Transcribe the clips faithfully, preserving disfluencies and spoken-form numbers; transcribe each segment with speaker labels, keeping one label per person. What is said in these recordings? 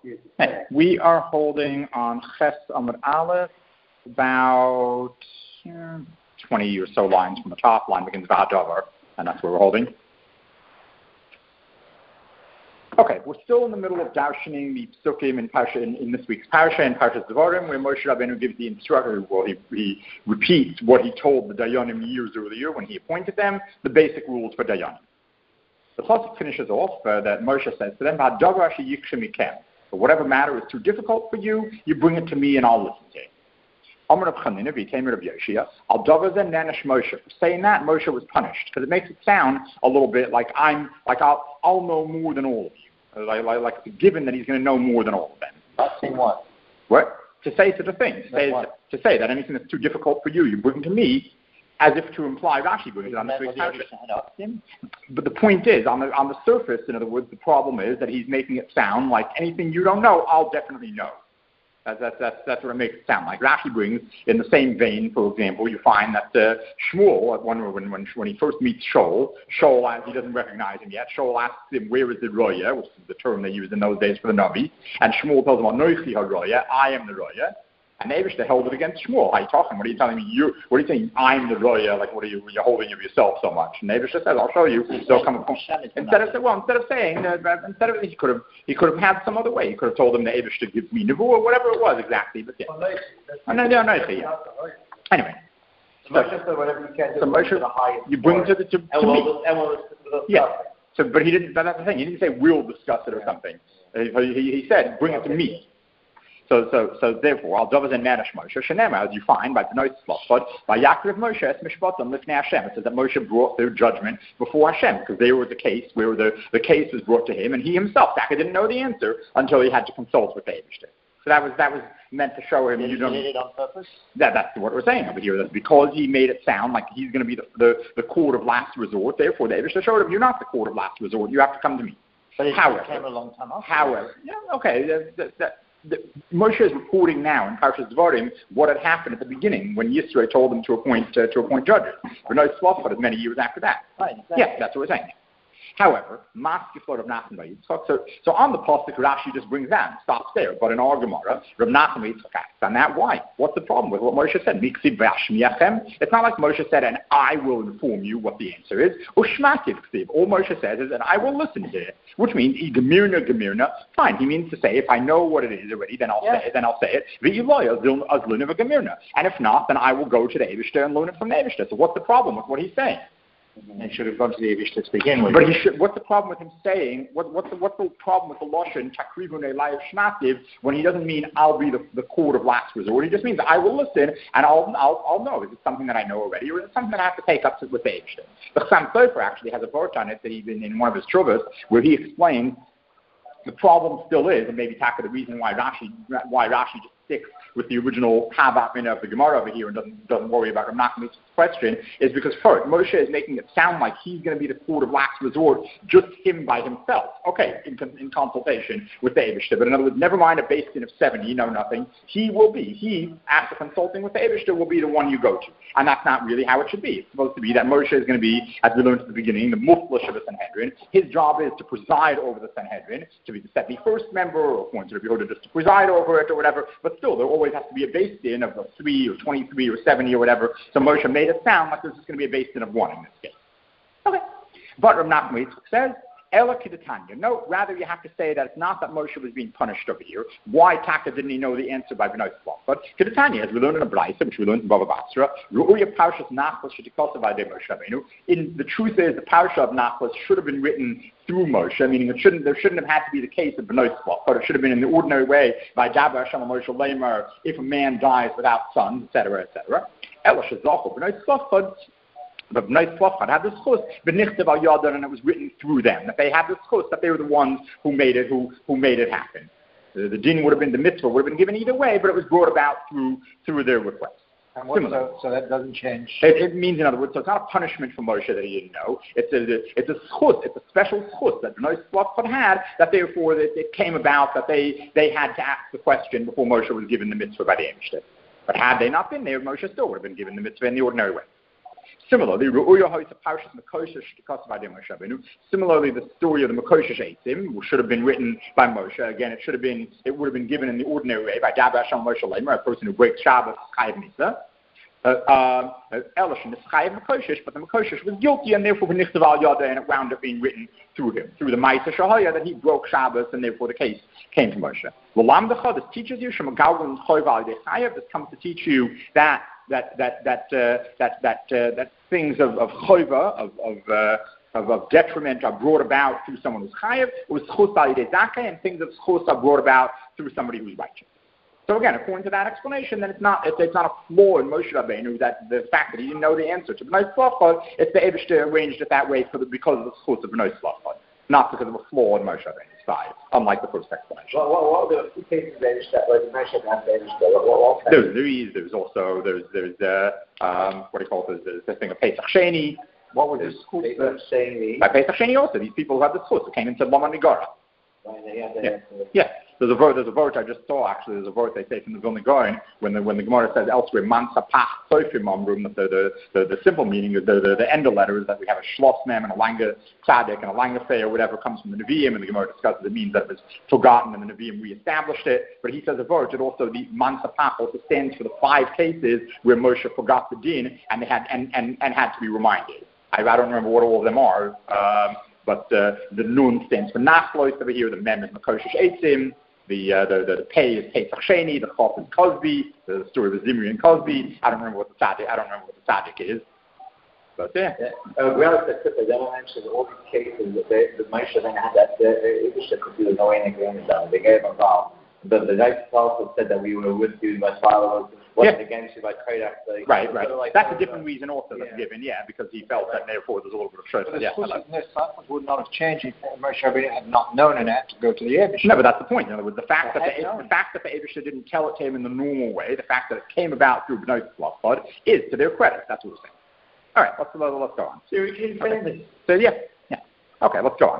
Speaker 1: Hey, we are holding on Ches Amud Aleph about uh, twenty or so lines from the top. Line begins with Hadavar, and that's where we're holding. Okay, we're still in the middle of darshaning the psukim in, Parsha, in, in this week's Parsha and Parshas Devarim, where Moshe Rabbeinu gives the instruction, well, he, he repeats what he told the Dayanim years earlier when he appointed them, the basic rules for Dayanim. The pasuk finishes off uh, that Moshe says to them, "Hadavar sheyikshem mikem." So whatever matter is too difficult for you, you bring it to me and I'll listen to it. Amar Rav Chanina v'Tamer Rav Yoshia, al davar zen nanesh Moshe. For saying that, Moshe was punished because it makes it sound a little bit like I'm like I'll I'll know more than all of you. Like, like, like given that he's going to know more than all of them.
Speaker 2: Not saying what?
Speaker 1: What? To say such a thing. To say, to say that anything that's too difficult for you, you bring to me, as if to imply Rashi brings it on the him. But the point is, on the on the surface, in other words, the problem is that he's making it sound like anything you don't know, I'll definitely know. That's, that's, that's, that's what it makes it sound like. Rashi brings, in the same vein, for example, you find that uh, Shmuel, when, when, when, when he first meets Shaul, Shaul, he doesn't recognize him yet, Shaul asks him, where is the Roya, which is the term they used in those days for the Navi, and Shmuel tells him, Noichi HaRoya, I am the Roya. And Eivishter held it against Shmuel. How are you talking? What are you telling me? You, what are you saying? I'm the Roya. Like, what are you? You're holding of yourself so much. And Eivishter says, "I'll show you." They'll come instead of well, instead of saying, uh, instead of he could have he could have had some other way. He could have told him that Eivishter gives me nevu or whatever it was exactly. But yeah, oh, no, no, no, yeah. Anyway, so, so Moshe, you bring it to the to, to me. Yeah. So, but he didn't. But that's the thing. He didn't say we'll discuss it or something. He, he, he said, bring it to me. So, so, so therefore, al davar zen nanesh Moshe shenema, as you find by Bnei Tzlachot, by Yaakov Moshe es mishpatim lifnei Hashem. It says that Moshe brought their judgment before Hashem because they were the case where the, the case was brought to him, and he himself, Taka, didn't know the answer until he had to consult with the Eibishter. So that was that was meant to show him.
Speaker 2: Did
Speaker 1: you
Speaker 2: he
Speaker 1: don't.
Speaker 2: Did it on purpose?
Speaker 1: That that's what we're saying over here. That's because he made it sound like he's going to be the, the the court of last resort. Therefore, the Eibishter showed him, you're not the court of last resort. You have to come to me.
Speaker 2: But it
Speaker 1: however,
Speaker 2: came a long time after.
Speaker 1: However, yeah, okay, that. that, that The, Moshe is reporting now in Parshas Devarim what had happened at the beginning when Yisro told him to appoint uh, to appoint judges. But no Tzlachot is many years after that.
Speaker 2: Right, exactly.
Speaker 1: Yeah, that's what we're saying. However, Mas Yiflot of Nachman by Yitzchak. So, so on the pasuk, Rashi just brings that and stops there. But in our Gemara, Rav Nachman by Yitzchak asks on that why? What's the problem with what Moshe said? It's not like Moshe said, and I will inform you what the answer is. Ushmativ ksiv. All Moshe says is, and I will listen to it, which means gemirna gemirna. Fine. He means to say, if I know what it is already, then I'll
Speaker 2: yeah.
Speaker 1: say it. Then I'll say it. And if not, then I will go to the Eibishter and learn it from the Eibishter. So what's the problem with what he's saying?
Speaker 2: And should have gone to the Eibishter to begin with.
Speaker 1: But he should, what's the problem with him saying, what, what's, the, what's the problem with the Lashon, Takrivun Elayev Shmativ, when he doesn't mean I'll be the, the court of last resort? He just means I will listen and I'll, I'll, I'll know. Is it something that I know already or is it something that I have to take up to, with the Eibishter? The Chassam Sofer actually has a vort on it that he's in, in one of his Truvas where he explains the problem still is, and maybe Taka, the reason why Rashi, why Rashi just sticks with the original Kavat Mina of the Gemara over here and doesn't, doesn't worry about Rav Nachman's question, is because first, Moshe is making it sound like he's going to be the court of last resort, just him by himself. Okay, in, in consultation with the Eibishter, but in other words, never mind a base din of seventy, you know nothing. He will be, he, after consulting with the Eibishter, will be the one you go to. And that's not really how it should be. It's supposed to be that Moshe is going to be, as we learned at the beginning, the muflash of the Sanhedrin. His job is to preside over the Sanhedrin, to be the seventy-first member, or appointed to be just to preside over it or whatever, but still, there always has to be a base din of the three or twenty-three or seventy or whatever. So Moshe made it sound like there's just going to be a base din of one in this case. Okay. But Rav Nachman says, Ela Kidatanya. No, rather you have to say that it's not that Moshe was being punished over here. Why Taka didn't he know the answer by Bnei Tzlachot? But Kidatanya, as we learned in the Brisa, which we learned in Bava Basra, Ru'uya Parshas Nachlas Shetikosah by Moshe Rabbeinu. In the truth is, the Parsha of Nachlas should have been written through Moshe, meaning it shouldn't, there shouldn't have had to be the case of Bnei Tzlachot, but it should have been in the ordinary way by Dabar Hashem Moshe Leimer, if a man dies without sons, et cetera, et cetera. Ela Shezacho Bnei Tzlachot. But Bnei Tzlachot had this chus, b'nichtav al yadon, and it was written through them. That they had this chus, that they were the ones who made it, who who made it happen. The, the din would have been, the mitzvah would have been given either way, but it was brought about through through their request.
Speaker 2: And what, so, so that doesn't change.
Speaker 1: It, it means, in other words, so it's not a punishment for Moshe that he didn't know. It's a it's a chus, it's a special chus that Bnei Tzlachot had. That therefore it, it came about that they they had to ask the question before Moshe was given the mitzvah by the Eibishter. But had they not been there, Moshe still would have been given the mitzvah in the ordinary way. Similarly, Similarly, the story of the Mekoshesh Eitzim should have been written by Moshe. Again, it should have been, it would have been given in the ordinary way by Dabar Hashem Moshe Leimer, a person who breaks Shabbos, Chayav Mitzvah. Elishan is Chayav Mekoshesh, but the Mekoshesh was guilty, and therefore B'nichtav al Yada, and it wound up being written through him, through the Ma'aseh Shahaya, that he broke Shabbos, and therefore the case came to Moshe. L'lam Decha, this teaches you Shema Galvan Choyv al Yadei Chayav. This comes to teach you that that that that uh, that that uh, that things of of choiva of of, uh, of of detriment are brought about through someone who's chayav. It was chus al yedei zakeh, and things of chus are brought about through somebody who's righteous. So again, according to that explanation, then it's not it's, it's not a flaw in Moshe Rabbeinu that the fact that he didn't know the answer to B'nai Tzlachot. It's the Eibishter arranged it that way for the, because of the chus of B'nai Tzlachot, not because of a flaw in Moshe Rabbeinu's side, unlike the first explanation.
Speaker 2: Well, well, well there are two cases that where Moshe had Eibishter. What, what, what
Speaker 1: there's Louise. There's also there's there's uh, um, what do you call it? There's this thing of Pesach Sheni.
Speaker 2: What was this chus of Sheni?
Speaker 1: By Pesach Sheni also, these people who had the chus who came into Lama Nigara.
Speaker 2: Right, they had the,
Speaker 1: yeah.
Speaker 2: the,
Speaker 1: yeah. There's a vote. There's a vote I just saw. Actually, there's a vote they say from the Vilna Gaon when the when the Gemara says elsewhere Mansa Pach Soifim Amrum, that the the, the the simple meaning of the the, the end of letter is that we have a Schloss Mem and a Langa Tzaddik and a Langa Fei or whatever comes from the Nevi'im, and the Gemara discusses it means that it was forgotten and the Nevi'im reestablished it. But he says a vote. It also the Mansa Pach also stands for the five cases where Moshe forgot the din and they had and and, and had to be reminded. I, I don't remember what all of them are. Um, but uh, the Nun stands for Nachlois over here. The Mem is Mekoshesh Eitzim. The, uh, the the the pay is Pesach Sheni, the Chof is Cosby, the story of Zimri and Cosby. I don't remember what the tzaddik. I don't remember what the tzaddik is. But yeah. yeah.
Speaker 2: Uh, well, the devil mentioned all these cases that they, the Moshe then had that Ibishah could do no any agreement on. They gave us all. But the guy also said that we were with you, my father wasn't yeah. against you by Kodak. Like,
Speaker 1: right, right.
Speaker 2: Like
Speaker 1: that's a different reason also that's yeah. given, yeah, because he felt right. that therefore there's a little bit of short.
Speaker 2: But
Speaker 1: yeah,
Speaker 2: the Suffolk would not have changed if Moshe Rabbeinu had not known it had to go to the Eibishter.
Speaker 1: No, but that's the point. In other words, the fact, that the, the fact that the Eibishter didn't tell it to him in the normal way, the fact that it came about through B'nai Tzlachot is to their credit. That's what we're saying. All right, let's, let's go on.
Speaker 2: So, okay.
Speaker 1: so yeah, yeah. Okay, let's go on.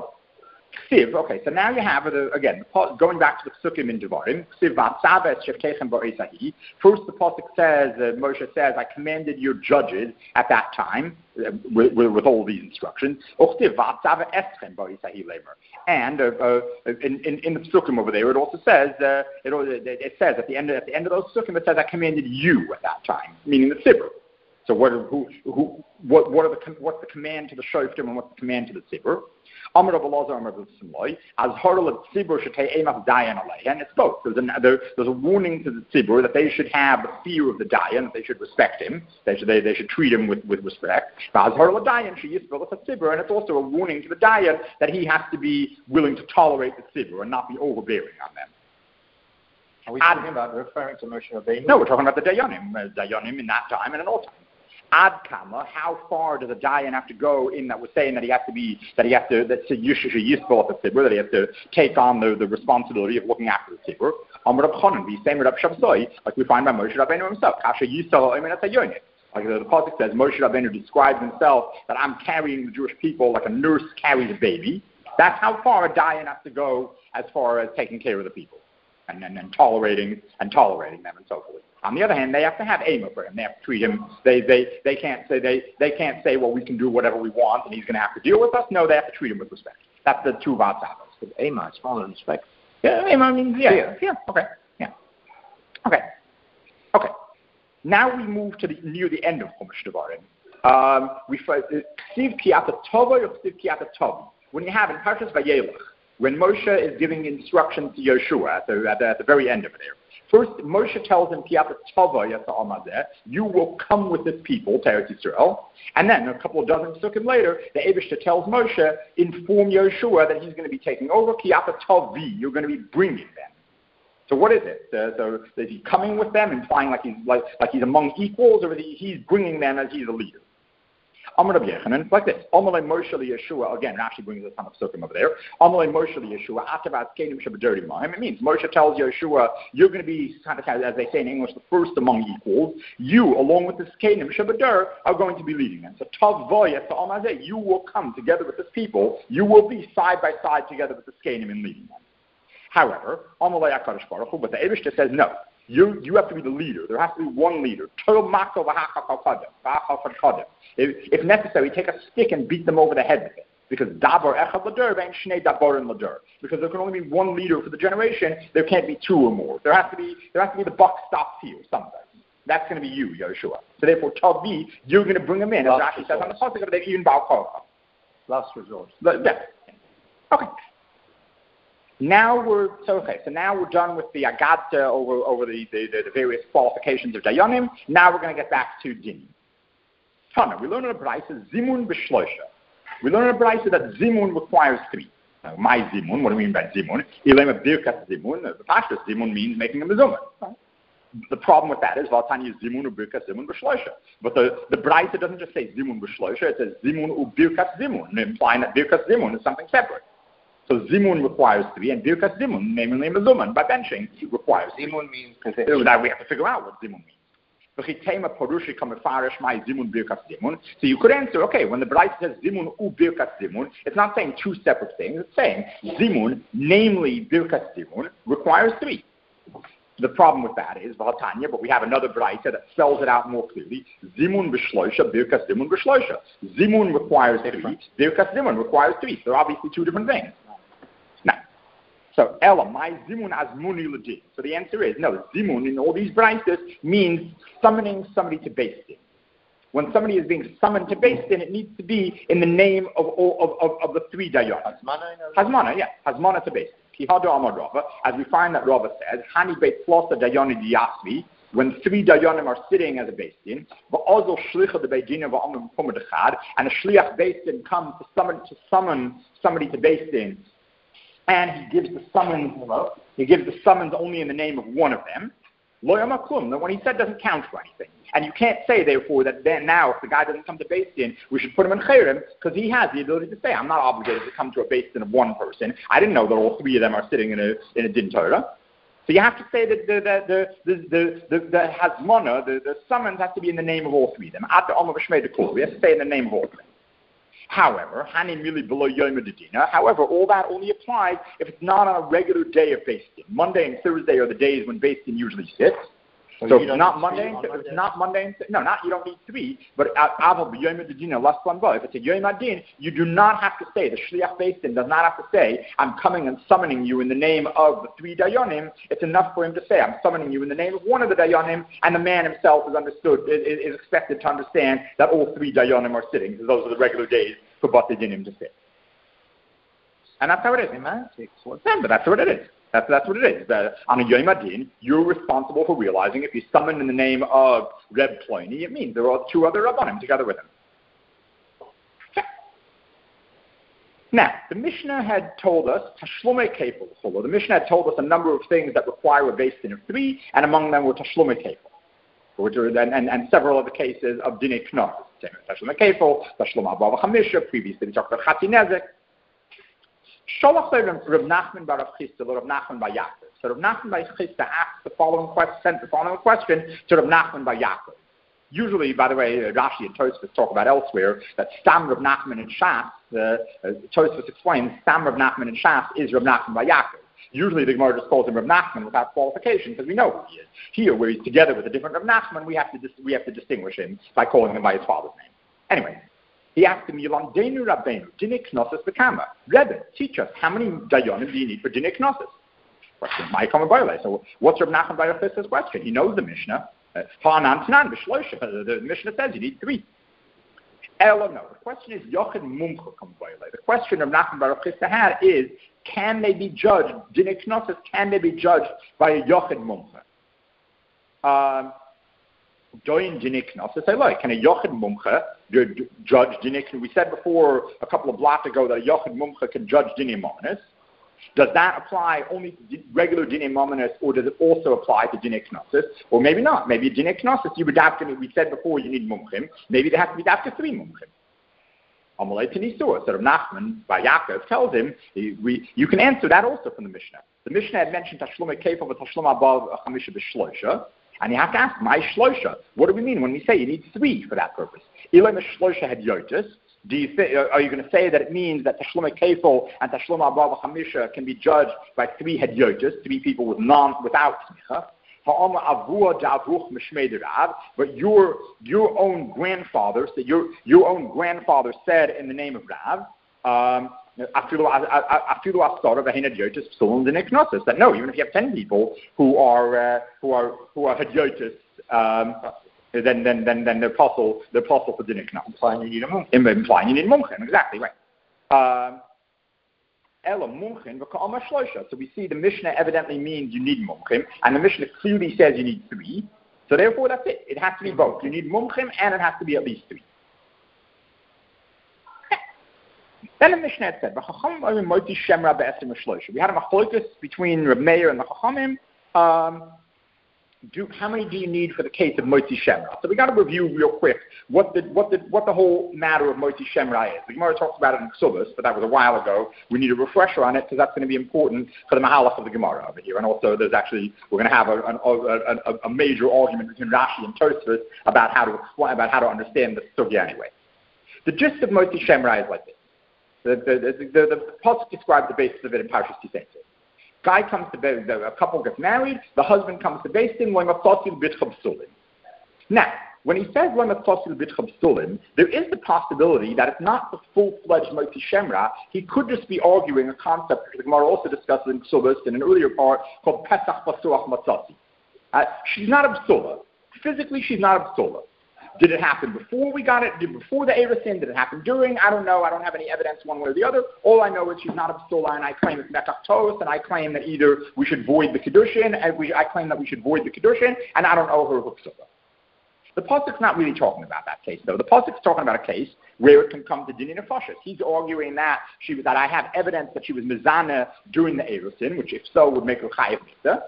Speaker 1: Siv, okay, so now you have, it, again, going back to the Psukim in Devarim, Siv v'atzaves shevtechem ba'esahi. First the Pasuk says, uh, Moshe says, I commanded your judges at that time, uh, with, with, with all these instructions. Uchtiv v'atzave eschem ba'esahi lemer. And uh, uh, in, in, in the Psukim over there, it also says, uh, it, it says at the end of, at the end of those Psukim, it says, I commanded you at that time, meaning the Tzibur. So what, who, who, what, what are the, what's the command to the Shoftim and what's the command to the Tzibur? And it's both. There's a, there, there's a warning to the tzibur that they should have the fear of the dayan, that they should respect him, they should, they, they should treat him with, with respect. And it's also a warning to the dayan that he has to be willing to tolerate the tzibur and not be overbearing on them.
Speaker 2: Are we talking Ad, about referring to Moshe Rabbeinu?
Speaker 1: No, we're talking about the dayanim, uh, dayanim in that time and in all time. Ad kama, how far does a dayan have to go in that we're saying that he has to be, that he has to, that's a yishush yisbol at the tzibur, that he has to take on the, the responsibility of looking after the tzibur. Amr Rab Chanan, the same Rab Shabsoi, like we find by Moshe Rabbeinu himself. Kasha yisal oimen atayonik. Like the, the Pasuk says, Moshe Rabbeinu describes himself that I'm carrying the Jewish people like a nurse carries a baby. That's how far a dayan has to go as far as taking care of the people and, and, and tolerating and tolerating them and so forth. On the other hand, they have to have ema for him. They have to treat him. They they they can't say they they can't say, well, we can do whatever we want and he's going to have to deal with us. No, they have to treat him with respect. That's the two vatzavos.
Speaker 2: Because ema is smaller than respect.
Speaker 1: Yeah, ema means yeah, yeah, yeah. Okay, yeah, okay, okay. Now we move to the near the end of Chumash Devarim. Um, we find Ksiv Kiyata Tova or Ksiv Kiyata Tov. When you have in Parshas Vayelech, when Moshe is giving instructions to Yeshua at the at the, at the very end of it there. First, Moshe tells him, you will come with this people to Eretz Yisrael. And then, a couple of dozen psukim later, the Eibishter tells Moshe, inform Yeshua that he's going to be taking over, you're going to be bringing them. So what is it? Uh, so is he coming with them, implying like he's like, like he's among equals, or is he, he's bringing them as he's a leader? Amar Rabbi Yechanan, it's like this. Amalei Moshe Yeshua, again, Rashi brings us some of Sukkim over there. Amalei Moshe Yeshua, Atavat Kenim Shabadurdi Mahim. It means Moshe tells Yeshua, you're going to be, kind of, as they say in English, the first among equals. You, along with this Kenim Shabadur, are going to be leading them. So Tav Voyet to Amazeh, you will come together with this people. You will be side by side together with the Kenim and leading them. However, Amalei HaKadosh Baruch Hu, but the Eibishter says no. You you have to be the leader. There has to be one leader. If, if necessary, take a stick and beat them over the head with it. Because dabar echad ladur and shnei dabarim ladur. Because there can only be one leader for the generation. There can't be two or more. There has to be there has to be the buck stops here somewhere. That's going to be you, Yeshua. So therefore, Tavi, you're going to bring them in. As Rashi says on the pasuk, they even bow korcha.
Speaker 3: Last resort.
Speaker 1: Yeah. Okay. Now we're so okay. So now we're done with the agata over over the, the, the, the various qualifications of dayanim. Now we're going to get back to din. Tana, we learn in the brayso zimun b'shloisha. We learn in the brayso that zimun requires three. Now, my zimun. What do we mean by zimun? Ilema birkas zimun. The pashtus zimun means making a mezuzah. The problem with that is Vatanya zimun u birkas zimun b'shloisha. But the the brayso doesn't just say zimun b'shloisha. It says zimun u birkas zimun, implying that birkas zimun is something separate. So zimun requires three, and birkas zimun, namely mezuman, by benching, requires
Speaker 3: zimun means
Speaker 1: that we have to figure out what zimun means. So you could answer, okay, when the Brayso says zimun u birkas zimun, it's not saying two separate things. It's saying zimun, namely birkas zimun, requires three. The problem with that is Vatanya, but we have another Brayso that spells it out more clearly. Zimun b'shloisha, birkas zimun b'shloisha. Zimun requires three, birkas zimun requires three. So they're obviously two different things. So, Ella, my zimun as muni legit. So the answer is, no, zimun in all these braysos means summoning somebody to Beis Din. When somebody is being summoned to Beis Din, it needs to be in the name of all of, of, of the three dayanim.
Speaker 3: Hazmana?
Speaker 1: Hazmana, yeah. Hazmana to Beis Din. Kihado Amar Rava, as we find that Rava says, Hani Beit Flosa Dayani Diyasmi, when three dayanim are sitting as a Beis Din, va'ozo shlicha de Beis Din va'amim kumad echad, and a shliach Beis Din comes to summon, to summon somebody to Beis Din, and he gives the summons, he gives the summons only in the name of one of them. Lo yama klum. That when he said doesn't count for anything. And you can't say, therefore, that then now if the guy doesn't come to Beis Din, we should put him in chayrim, because he has the ability to say, I'm not obligated to come to a Beis Din of one person. I didn't know that all three of them are sitting in a in a din Torah. So you have to say that the the the the the, the, the hazmona, the, the summons has to be in the name of all three of them. At the Omer B'Shmei Dekul, we have to say in the name of all of them. However, however, all that only applies if it's not on a regular day of Beis Din. Monday and Thursday are the days when Beis Din usually sits. So, so if it's not Monday, and, if it's not Monday, and, no, not you don't need three. But if it's a Yom Adin, you do not have to say. The Shliach Beis Din does not have to say, "I'm coming and summoning you in the name of the three Dayanim." It's enough for him to say, "I'm summoning you in the name of one of the Dayanim," and the man himself is understood is, is expected to understand that all three Dayanim are sitting, because those are the regular days for Bati Dinim to sit. And that's how it is.
Speaker 3: Semantics.
Speaker 1: But that's what it is. That's, that's what it is. That on a Yom Adin, you're responsible for realizing if you summon in the name of Reb Ploini, it means there are two other Rabbanim together with him. Okay. Now, the Mishnah had told us, Tashlumei Kefil. The Mishnah had told us a number of things that require a Beis Din of three, and among them were Tashlumei Kefil, which are, and, and, and several other cases of Dinei Knos. Tashlumei Kefil, Tashlumei Abba Chamisha, previously we talked about Chati Nezek. Sholach Rav Nachman bar Rav Chisda, Rav Nachman bar Yaakov. So Rav Nachman bar Chisda asked the following question, sent the following question to Rav Nachman bar Yaakov. Usually, by the way, Rashi and Tosfos talk about elsewhere that Stam Rav Nachman and Shas, uh, uh, Tosfos explains Stam Rav Nachman and Shas is Rav Nachman bar Yaakov. Usually the Gemara just calls him Rav Nachman without qualification because we know who he is. Here, where he's together with a different Rav Nachman, we have to dis- we have to distinguish him by calling him by his father's name. Anyway. He asked him, Yilamdenu Rabbeinu, Dinei Knossos B'kama. Rebbe, teach us, how many dayanim do you need for Dinei Knossos? Question, so what's Rav Nachman bar Chisda's question? He knows the Mishnah. Ha'anan Tanan B'shloisha. The Mishnah says you need three. Elo, no. The question is, Yochid Mumcha Kamboyle. The question Rav Nachman bar Chisda had is, can they be judged, Dinei Knossos, can they be judged by a Yochid Mumcha? Um, Doin Dinei Knossos, say, look, can a Yochid Mumcha judge Dinei? We said before a couple of blocks ago that a Yochid Mumcha can judge Dinei Mominus. Does that apply only to regular Dinei Mominus, or does it also apply to Dinei Knossos? Or maybe not. Maybe Dinei Knossos, you would have to, we said before you need Mumchim. Maybe they have to be after three Mumchim. Amalei Tanisur. So Rav Nachman by Yaakov tells him, we, you can answer that also from the Mishnah. The Mishnah had mentioned Tashlumei Kefil with Tashlumei Abba Chamisha B'Shloisha. And you have to ask, my shloisha, what do we mean when we say you need three for that purpose? Ilay shloisha had yotis. Do you th- are you going to say that it means that Tashlumei Kefil and Tashlumei Abba Chamisha can be judged by three hadyotis, three people with non, without smicha? but your your own grandfather, so your your own grandfather said in the name of Rav, um, that no, even if you have ten people who are uh, who are who are hadyotis, um, then then then then the apostle the apostle for dinner knas. Implying you need a mumchen. Implying you need a mumchen, exactly right. Um, So we see the Mishnah evidently means you need mumchim, and the Mishnah clearly says you need three. So therefore, that's it. It has to be both. You need mumchim, and it has to be at least three. Then the Mishnah had said, we had a machlokes between Reb Meir and the Chachamim. Um, Do, how many do you need for the case of Motzi Shemra? So we got to review real quick what the what the what the whole matter of Motzi Shemra is. The Gemara talks about it in Ksubas, but that was a while ago. We need a refresher on it because that's going to be important for the Mahalach of the Gemara over here. And also, there's actually we're going to have a, a, a, a major argument between Rashi and Tosfos about how to explain, about how to understand the sugya anyway. The gist of Motzi Shemra is like this: the the the, the, the, the pasuk describes the basis of it in Parshas Kisei. Guy comes to Beis, a couple gets married, the husband comes to Beis Din, now, when he says there is the possibility that it's not the full-fledged Motzi Shemra. He could just be arguing a concept that the Gemara also discussed in Ksubas in an earlier part called Pesach Basuach Matzasi. Uh, she's not a psula. Physically, she's not a psula. Did it happen before we got it? Did before the Erusin? Did it happen during? I don't know. I don't have any evidence one way or the other. All I know is she's not a psula, and I claim it's Mekach Tos, and I claim that either we should void the Kedushin, and we, I claim that we should void the Kedushin, and I don't know her psula. The Pasuk's not really talking about that case, though. The Pasuk's talking about a case where it can come to Dinin Nefashos. He's arguing that she was, that I have evidence that she was Mizana during the Erusin, which if so would make her Chayav Mitzvah.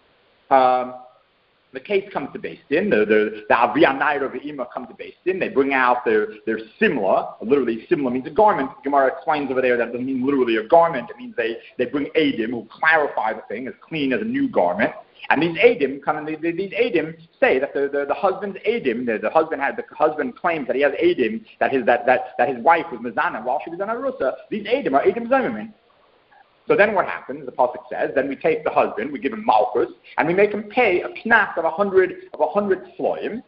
Speaker 1: Um, The case comes to Beis Din. The the the Aviyah Nair of the Ima come to Beis Din. They bring out their their simla. Literally, simla means a garment. The Gemara explains over there that it doesn't mean literally a garment. It means they, they bring Eidim who clarify the thing as clean as a new garment. And these Eidim come and they, they, these Eidim say that the, the, the husband's Eidim, the, the husband had the husband claims that he has Eidim that his that, that, that his wife was Mizana while she was on Arusa. These Eidim are Eidim Zayimim. So then what happens, the Pasuk says, then we take the husband, we give him Malchus, and we make him pay a knas of a hundred of a hundred sloim.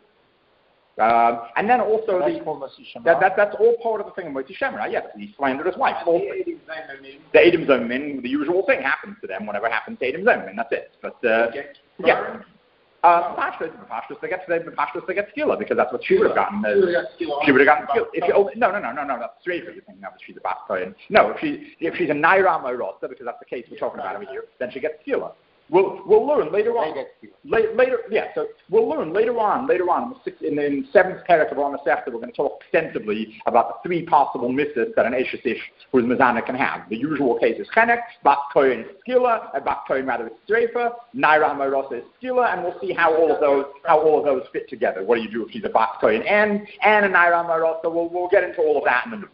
Speaker 1: Um, and then also
Speaker 3: that's
Speaker 1: the, that, that, that's all part of the thing of Motzi Shemra. Yes, he slandered his wife. The Eidim Zomin, the usual thing happens to them whenever it happens to Eidim Zomin, that's it. But, uh, yeah. Uh, Pashtus, Pashtus, they get Pashtus, they get skilla because that's what she would have gotten. Uh, she would have gotten skilla. If you, oh, no, no, no, no, no, that's straight for you think now that she's a Baskoyan. No, if she if she's a Naira Marosa, because that's the case we're talking about over here, then she gets skilla. We'll we'll learn later on. Later, later, yeah. So we'll learn later on. Later on, in the, sixth, in the seventh parak of our Masechta, we're going to talk extensively about the three possible misses that an Eshes Ish who's Mizana can have. The usual case is Chenek, Bas Kohen is Skilla, and Bas Kohen rather is Streifa, Naira Marosa is Skilla, and we'll see how all of those how all of those fit together. What do you do if she's a Bas Kohen and and a Naira Marosa? We'll we'll get into all of that in the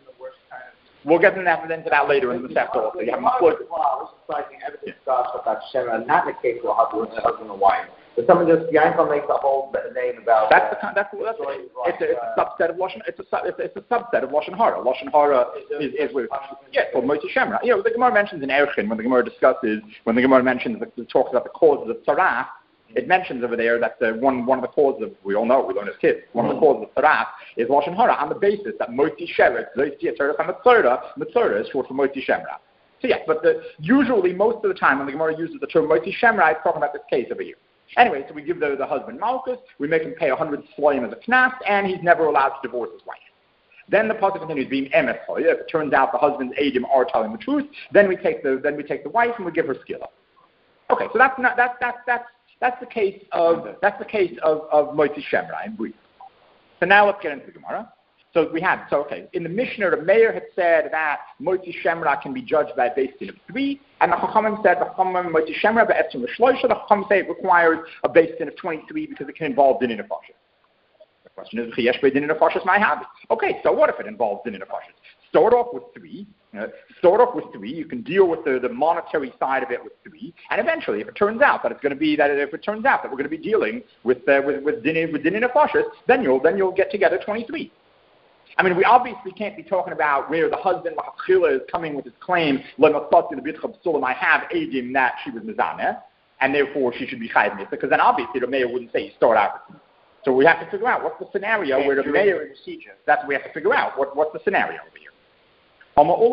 Speaker 1: We'll get into that, into that later in the Masechta also. You have a look.
Speaker 2: Citing evidence about Shemra, not in the case of a husband and wife. But someone just Yankel makes a whole name about.
Speaker 1: That's the that's, that's it's, a, it's a subset of lashon. It's a it's, it's a subset of lashon hara. Lashon hara is is with yeah, called Motzi Shemra. You know, the Gemara mentions in Erchin when the Gemara discusses when the Gemara mentions the, talks about the causes of tzaraf. It mentions over there that the one one of the causes of we all know we learn as kids one of the causes of tzaraf is lashon hara on the basis that Motzi Shemra, Mitzvah is short for Motzi Shemra. So yes, but the, usually, most of the time, when the Gemara uses the term Motzi Shemra, it's talking about this case over here. Anyway, so we give the, the husband Malchus, we make him pay a hundred sloim as a knas, and he's never allowed to divorce his wife. Then the pasuk continues being emes hoya. If it turns out the husband's eidim are telling the truth, then we take the then we take the wife and we give her skilla. Okay, so that's not that's that's that's that's the case of that's the case of of Motzi Shemra in brief. So now let's get into the Gemara. So we had, so okay, in the Mishnah, the Meir had said that Motzi Shemra can be judged by a Beis Din of three, and the Chachamim said the Chachamim Motzi Shemra be'etzim l'shloisha. The Chachamim say it requires a Beis Din of twenty-three because it can involve Dinin Nefashos. The question is, Chiesh be Dinin Nefashos my habit. Okay, so what if it involves Dinin Nefashos? Start off with three. Uh, start off with three. You can deal with the, the monetary side of it with three, and eventually, if it turns out that it's going to be that if it turns out that we're going to be dealing with uh, with with Dinin with Dinin Nefashos, then you'll then you'll get together twenty-three. I mean, we obviously can't be talking about where the husband, Lachachila, is coming with his claim, I have Eidim that she was Mizaneh. and therefore she should be chayiv mitzvah, because then obviously the mayor wouldn't say you start out with three. So we have to figure out what's the scenario
Speaker 3: yeah,
Speaker 1: where the mayor is procedure. That's what we have to figure out. What, what's the scenario over here? So all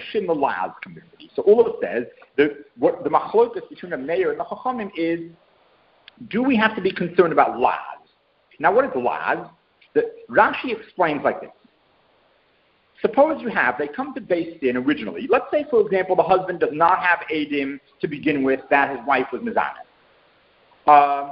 Speaker 1: of it says that what the machlokas between the mayor and the chachamim is, do we have to be concerned about laz? Now, what is laz? The, Rashi explains like this. Suppose you have, they come to Beis Din originally. Let's say, for example, the husband does not have edim to begin with that his wife was mizaneh. Um,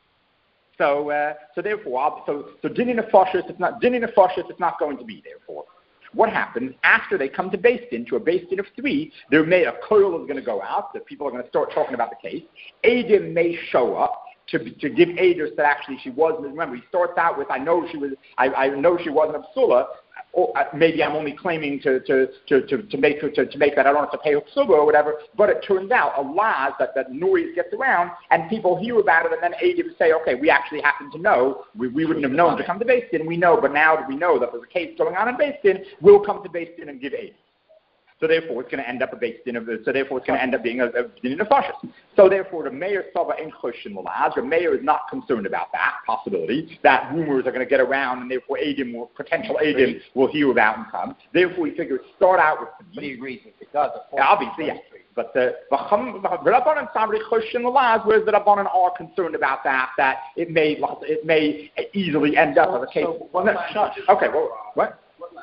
Speaker 1: so, uh, so therefore, so so dinin nefashos, it's not dinin nefashos, it's not going to be. Therefore, what happens after they come to Beis Din to a Beis Din of three? There may a koil is going to go out. The people are going to start talking about the case. Edim may show up to to give edus that actually she was. Remember, he starts out with, I know she was, I, I know she wasn't a psula. Or maybe I'm only claiming to to, to, to, to make to, to make that I don't have to pay a psuba or whatever, but it turns out a lot that, that noise gets around and people hear about it and then Adim say, okay, we actually happen to know, we, we wouldn't have known to come to Beis Din, we know, but now that we know that there's a case going on in Beis Din, we'll come to Beis Din and give Adim. So therefore, it's going to end up a Beis Din of the, so therefore it's going to end up being a, a din of fashion. So therefore, the mayor sava in choshin l'laz. The mayor is not concerned about that possibility that rumors are going to get around, and therefore Adim will, potential Adim will hear about and come. Therefore, he figures start out with.
Speaker 3: But he agrees if it does.
Speaker 1: Yeah, obviously, yes. But the Rabbanan sabri choshin l'laz, whereas the Rabbanan are concerned about that, that it may it may easily end up as a case.
Speaker 3: So what
Speaker 1: no, okay, well, what?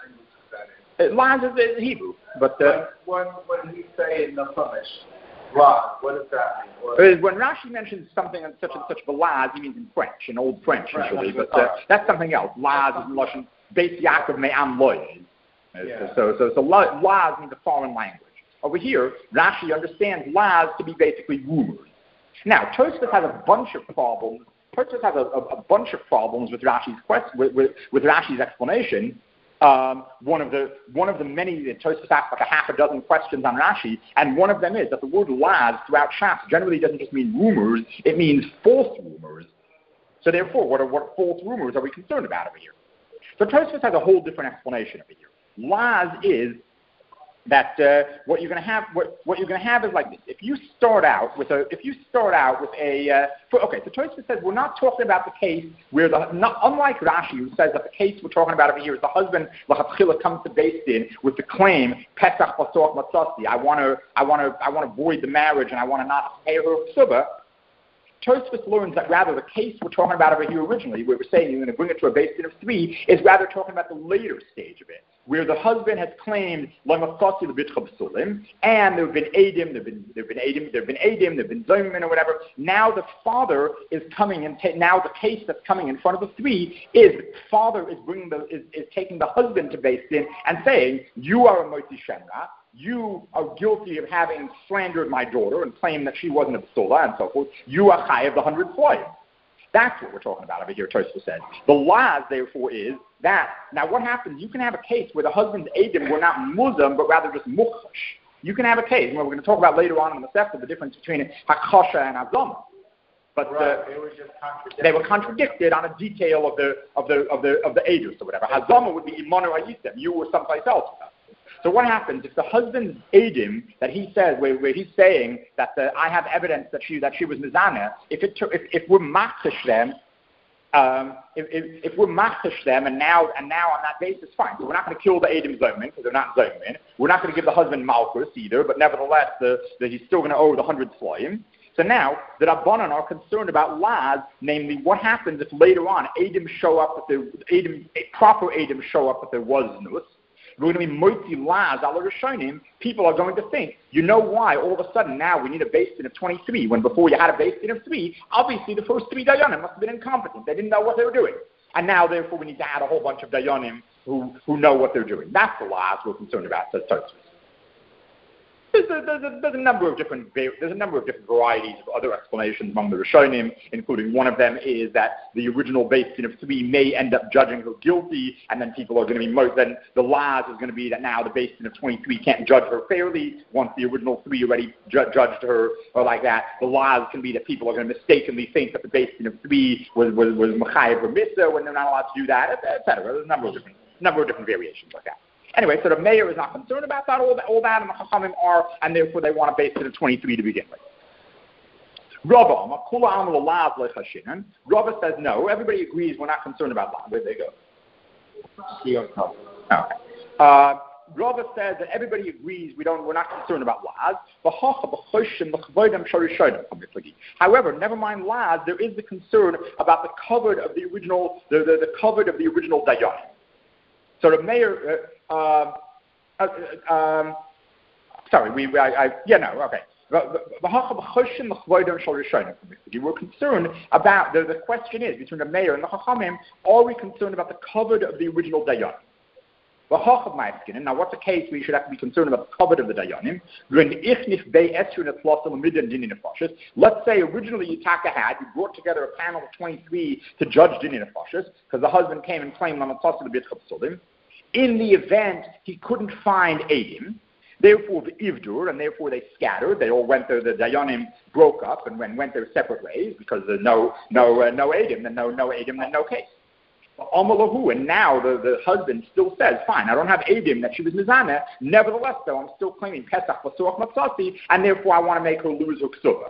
Speaker 1: It lines is in Hebrew, but uh,
Speaker 4: when, when, when he say in the Chumash, laz, what does that mean? What?
Speaker 1: When Rashi mentions something in such and such a laz, he means in French, in Old French usually, but uh, that's something else. Laz is in Russian, Beis Yaakov me'am loy. So, so, so laz means a foreign language. Over here, Rashi understands laz to be basically rumors. Now, Tosfos has a bunch of problems. Tosfos has a, a, a bunch of problems with Rashi's quest, with, with, with Rashi's explanation. Um, one of the one of the many that Tosfos asks like a half a dozen questions on Rashi, and one of them is that the word laz throughout Shas generally doesn't just mean rumors; it means false rumors. So therefore, what are what false rumors are we concerned about over here? So Tosfos has a whole different explanation over here. Laz is that uh, what you're going to have what, what you're going to have is like this. If you start out with a if you start out with a uh, for, okay, so Tosfos says we're not talking about the case where the not, unlike Rashi who says that the case we're talking about over here is the husband l'chatchila comes to Beis Din with the claim Pesach Pasok Matzasi. I want to I want to I want to void the marriage and I want to not pay her suba. Tosfos learns that rather the case we're talking about over here originally, where we're saying you're going to bring it to a Beis Din of three, is rather talking about the later stage of it, where the husband has claimed Lamatzasi lebitcha b'sulim, and there have been Adim, there have been there have been Adim, there have been Adim, there have been Zaymin or whatever. Now the father is coming and ta- now the case that's coming in front of the three is the father is bringing the is, is taking the husband to Beis Din and saying you are a Motzi Shemra. You are guilty of having slandered my daughter and claimed that she wasn't a B'sola and so forth. You are Chai of the hundred slaves. That's what we're talking about over here, Tosfos says. The laz, therefore, is that. Now, what happens? You can have a case where the husband's Adim were not Muslim, but rather just Mukhash. You can have a case, and we're going to talk about later on in the Sefta, the difference between Hakosha and Azama. But
Speaker 4: right,
Speaker 1: uh,
Speaker 4: they were just contradicted.
Speaker 1: They were contradicted on a detail of the of the of the of the Adus or whatever. Hazama would be Imanu Hayisem. You were someplace else. So what happens if the husband's Adim that he says, where, where he's saying that the, I have evidence that she that she was Mizana, if it if, if we're machish them, um, if, if, if we're machish them, and now and now on that basis, fine. So we're not going to kill the Adim Zomin because they're not Zomin. We're not going to give the husband Malchus either, but nevertheless, the, the, he's still going to owe the hundred Slayim. So now the Rabbanan are concerned about laz, namely what happens if later on Adim show up that there Adim proper Adim show up that there was nus. We're going to be moitzi laz ala rishonim. People are going to think, you know why? All of a sudden now we need a Beis Din of twenty-three when before you had a Beis Din of three. Obviously the first three dayanim must have been incompetent. They didn't know what they were doing, and now therefore we need to add a whole bunch of dayanim who who know what they're doing. That's the laz we're concerned about. Says Tosfos. There's a, there's, a, there's a number of different there's a number of different varieties of other explanations among the Rishonim, including one of them is that the original Beis Din of three may end up judging her guilty, and then people are going to be mo- then the laz is going to be that now the Beis Din of twenty-three can't judge her fairly once the original three already ju- judged her or like that. The laz can be that people are going to mistakenly think that the Beis Din of three was was was Machayev or Misa when they're not allowed to do that, et cetera. There's a number of different number of different variations like that. Anyway, so the mayor is not concerned about that, all that, all that and the Chachamim are, and therefore they want a Beis Din of twenty-three to begin with. Rava, Rava says no. Everybody agrees we're not concerned about laws. Where'd they go? Okay. Uh, Rava says that everybody agrees we don't, we're not concerned about laws. However, never mind laws, there is the concern about the covered of the original, the, the, the covered of the original dayan. So the mayor, uh, uh, uh, um, sorry, we, I, I, yeah, no, okay. We're concerned about, the, the question is, between the mayor and the chachamim, are we concerned about the covered of the original dayan? Now, what's the case we should have to be concerned about the covered of the dayanim? Let's say originally Yitaka had, you brought together a panel of twenty-three to judge dinin nefashos, because the husband came and claimed lamatzasi l'bitchab sulim. In the event he couldn't find Eidim, therefore the Ivdur, and therefore they scattered. They all went there. The Dayanim broke up and went, went their separate ways because there's no no uh, no Eidim, then no no Eidim, then no case. Amalahu, and now the, the husband still says, fine, I don't have Eidim that she was Mizana. Nevertheless, though, I'm still claiming Pesach Basuach Matzasi, and therefore I want to make her lose her Ksuba.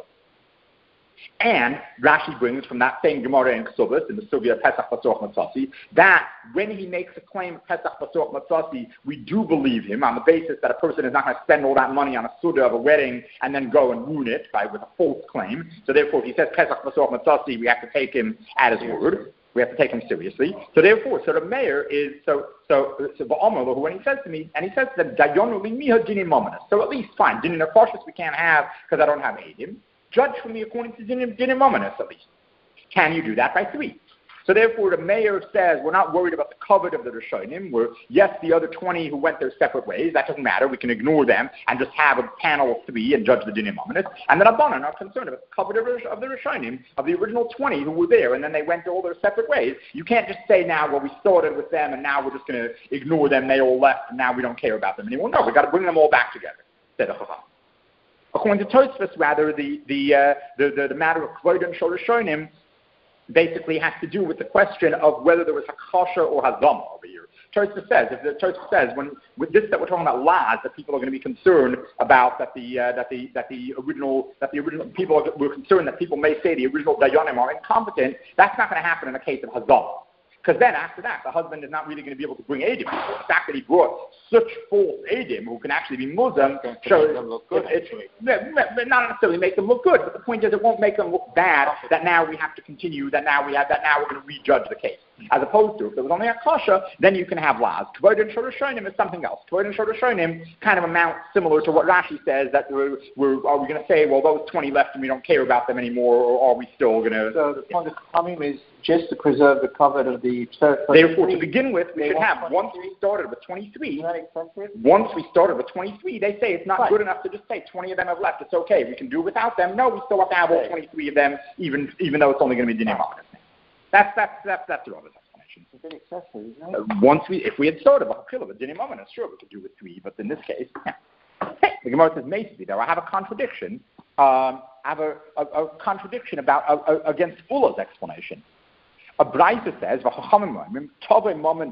Speaker 1: And Rashi brings from that same Gemara in Ksubas, in the Sugya Pesach Basuach Matzasi, that when he makes a claim of Pesach Basuach Matzasi, we do believe him on the basis that a person is not going to spend all that money on a Suda of a wedding and then go and ruin it by with a false claim. So therefore, if he says Pesach Basuach Matzasi, we have to take him at his word. We have to take him seriously. So therefore, so the mayor is, so, so, so, when he says to me, and he says that Dayonu miha dinin mominus. So at least, fine, dinin nefashos we can't have because I don't have Eidim. Judge for me according to dinin mominus at least. Can you do that by three? So therefore, the mayor says we're not worried about the covet of the Rishonim. We're, yes, the other twenty who went their separate ways, that doesn't matter. We can ignore them and just have a panel of three and judge the dinim mominus. And the Rabbanan are concerned about the covet of the Rishonim, of the original twenty who were there, and then they went all their separate ways. You can't just say now, well, we started with them, and now we're just going to ignore them. They all left, and now we don't care about them anymore. No, we've got to bring them all back together, said the Chacham. According to Tosfos, rather, the the, uh, the, the the matter of Kvod and Shor Rishonim basically has to do with the question of whether there was hakasha or hazama over here. Tosfos says, if the Tosfos says, when with this that we're talking about laws, that people are going to be concerned about that the uh, that the that the original that the original people are, we're concerned that people may say the original dayanim are incompetent. That's not going to happen in the case of hazama. Because then after that, the husband is not really going to be able to bring Eidim. The fact that he brought such false Eidim who can actually be Muslim shows them look good. It, it, not necessarily make them look good, but the point is it won't make them look bad that now we have to continue, that now we have, that now we're going to rejudge the case. As opposed to, if there was only a kasha, then you can have laws. Kvod and Shor Rishonim is something else. Kvod and Shor Rishonim kind of amount similar to what Rashi says, that we're, we're, are we going to say, well, those twenty left and we don't care about them anymore, or are we still going to...
Speaker 3: So the point of coming is just to preserve the covet of the...
Speaker 1: Therefore, to begin with, we should have, once we started with twenty-three, once we started with twenty-three, they say it's not right. Good enough to just say twenty of them have left. It's okay. We can do without them. No, we still have to have all twenty-three of them, even even though it's only going to be dinim mominus. That's that's that's that's the Rava's explanation.
Speaker 3: It's a bit excessive, isn't it?
Speaker 1: Uh, once we, if we had started with a with dinim mominus, sure, we could do with three, but in this case, yeah. Hey, the Gemara says maybe though I have a contradiction. Um, I have a, a, a contradiction about uh, uh, against Ula's explanation. A Braisa says, the Chachamim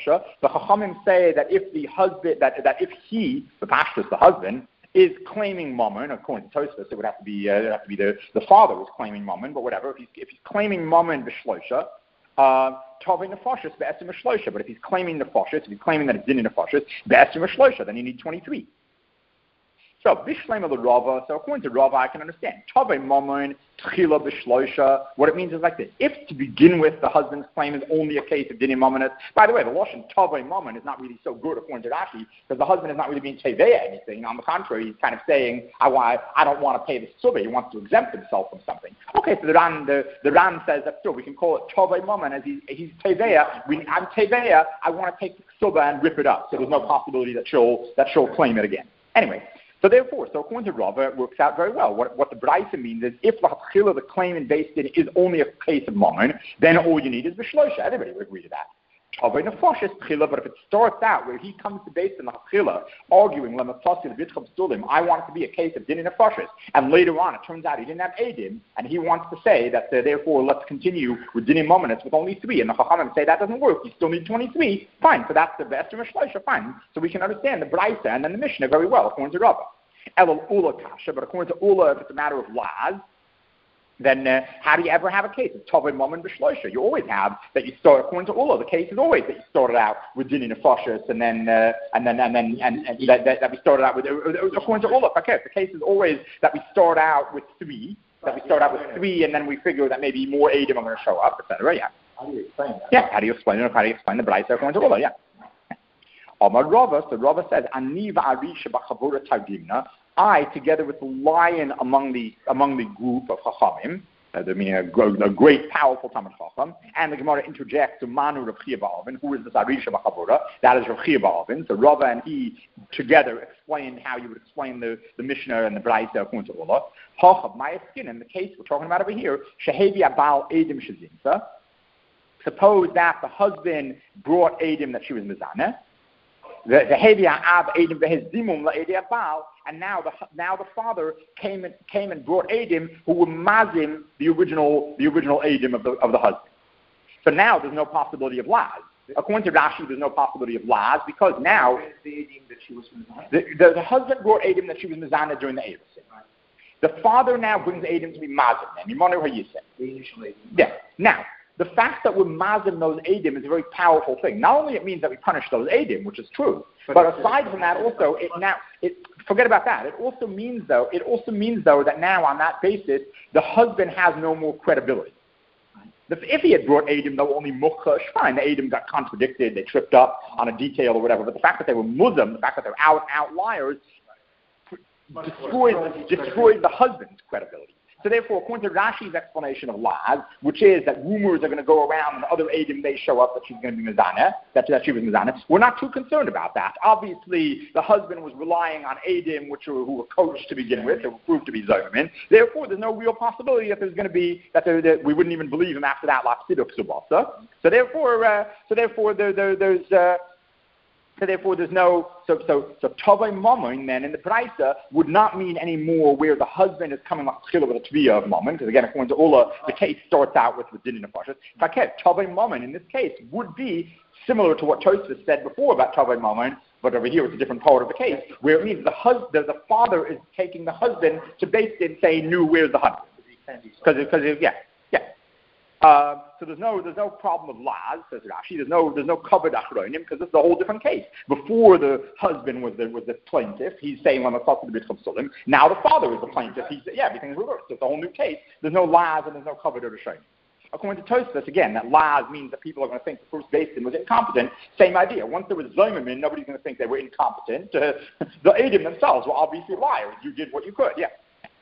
Speaker 1: say that if the husband, that, that if he, the pashtus, the husband, is claiming mammon, according to Tosfos, it would have to be, uh, it would have to be the, the father who's claiming mammon, but whatever. If he's, if he's claiming mammon b'shloisha, tovei nefashos be'esim b'shloisha. But if he's claiming nefashos, if he's claiming that it's din nefashos be'esim b'shloisha, then you need twenty-three. So, Bishleim of the Rava, so according to Rava, I can understand. Tovei mammon, tchila b'shloisha. What it means is like this. If to begin with, the husband's claim is only a case of dinim mominus. By the way, the Lashon tovei mammon is not really so good according to Rashi, because the husband is not really being teveya anything. On the contrary, he's kind of saying, I want, I don't want to pay the subah. He wants to exempt himself from something. Okay, so the Ran, the, the Ran says that still we can call it tovei mammon as he's, he's teveya. We, I'm teveya. I want to take the subah and rip it up. So there's no possibility that she'll that she'll claim it again. Anyway. So therefore, so according to Rava, it works out very well. What, what the Braisa means is, if the the claim in Beis Din is only a case of mammon, then all you need is b'shloisha. Everybody would agree to that. But if it starts out where he comes to Beis Din l'chila, arguing I want it to be a case of din and nefashos, and later on it turns out he didn't have edim, and he wants to say that uh, therefore let's continue with din and mominus with only three, and the Chachamim say that doesn't work. You still need twenty-three. Fine. So that's the best of Mishloisha. Fine. So we can understand the Braisa and then the Mishnah very well according to Rava. Elul Ula Kasha, but according to Ula, if it's a matter of laws, then uh, how do you ever have a case? It's Tovei Mom and B'Shloisha. You always have that you start, according to Ula, the case is always that you started out with Dinin Nefashos and then, uh, and then, and then, and, and that, that, that we started out with, uh, according to Ula, okay, the case is always that we start out with three, that we start out with three, and then we figure that maybe more Eidim are going to show up, et cetera, yeah.
Speaker 3: How do you explain that?
Speaker 1: Yeah, how do you explain it? How do you explain the Braisa according to Ula, yeah. Amar Rava, so Rava says, Ani va'arisha b'chavura tagimna, I, together with the lion among the among the group of Chachamim, uh, meaning a, a great, powerful Talmid Chacham, and the Gemara interjects to Manu Rav Chia Ba'avin, who is this Arisha B'Chavura? That is Rav Chia Ba'avin. So Rava and he together explained how you would explain the, the Mishnah and the Braisa according to Ula. Hachav, my skin, in the case we're talking about over here, Shehevi Abal Edim Shazinsa. Suppose that the husband brought Edim that she was Mizaneh. The Heavia Ab Edim Behezimum La Edim Abal, and now the now the father came and came and brought Edim who were mazim the original the original Edim of the of the husband. So now there's no possibility of Laz. According to Rashi, there's no possibility of Laz because now
Speaker 3: the Edim that she was
Speaker 1: the, the, the husband brought Edim that she was Mizaneh during the Edim. The father now brings Edim to be mazim. And you wonder how you say.
Speaker 3: The initial Edim.
Speaker 1: Yeah. Now, the fact that we're mazim those Edim is a very powerful thing. Not only it means that we punish those Edim, which is true, but, but aside from that, also it now it forget about that. It also means though it also means though that now on that basis the husband has no more credibility. If he had brought Edim that were only muchash, fine, the Edim got contradicted, they tripped up on a detail or whatever. But the fact that they were muzim, the fact that they're out outliers, destroys destroys the husband's credibility. So therefore, according to Rashi's explanation of Laz, which is that rumors are going to go around and other Edim may show up that she's going to be Mizaneh, that, that she was Mizaneh, we're not too concerned about that. Obviously, the husband was relying on Edim, which were, who were coached to begin with, that were proved to be Zayman. Therefore, there's no real possibility that there's going to be, that, there, that we wouldn't even believe him after that, Lapsiduk Subasa. So therefore, uh, so therefore there, there, there's... Uh, So therefore, there's no so so so Tovei Mammon then in the Braisa would not mean anymore where the husband is coming off Tchila with a Tviyah of Mammon, because again, according to Ula, the case starts out with the Din of Pashas. Faket Tovei Mammon in this case would be similar to what Tosfos said before about Tovei Mammon, but over here it's a different part of the case where it means the husband, the, the father is taking the husband to basically say, "Knew where's the husband?" Because because yeah yeah. Uh, so there's no there's no problem of Laz, says Rashi. There's no there's no covered achronim because this is a whole different case. Before the husband was the was the plaintiff, he's saying when the b'cham sulim. Now the father is the plaintiff. He's yeah, everything is reversed. It's a whole new case. There's no Laz and there's no covered or shayim. According to Tosfos, again, that Laz means that people are going to think the first basin was incompetent. Same idea. Once there was Zayman, nobody's going to think they were incompetent. Uh, the Edim themselves were obviously liars. You did what you could. Yeah.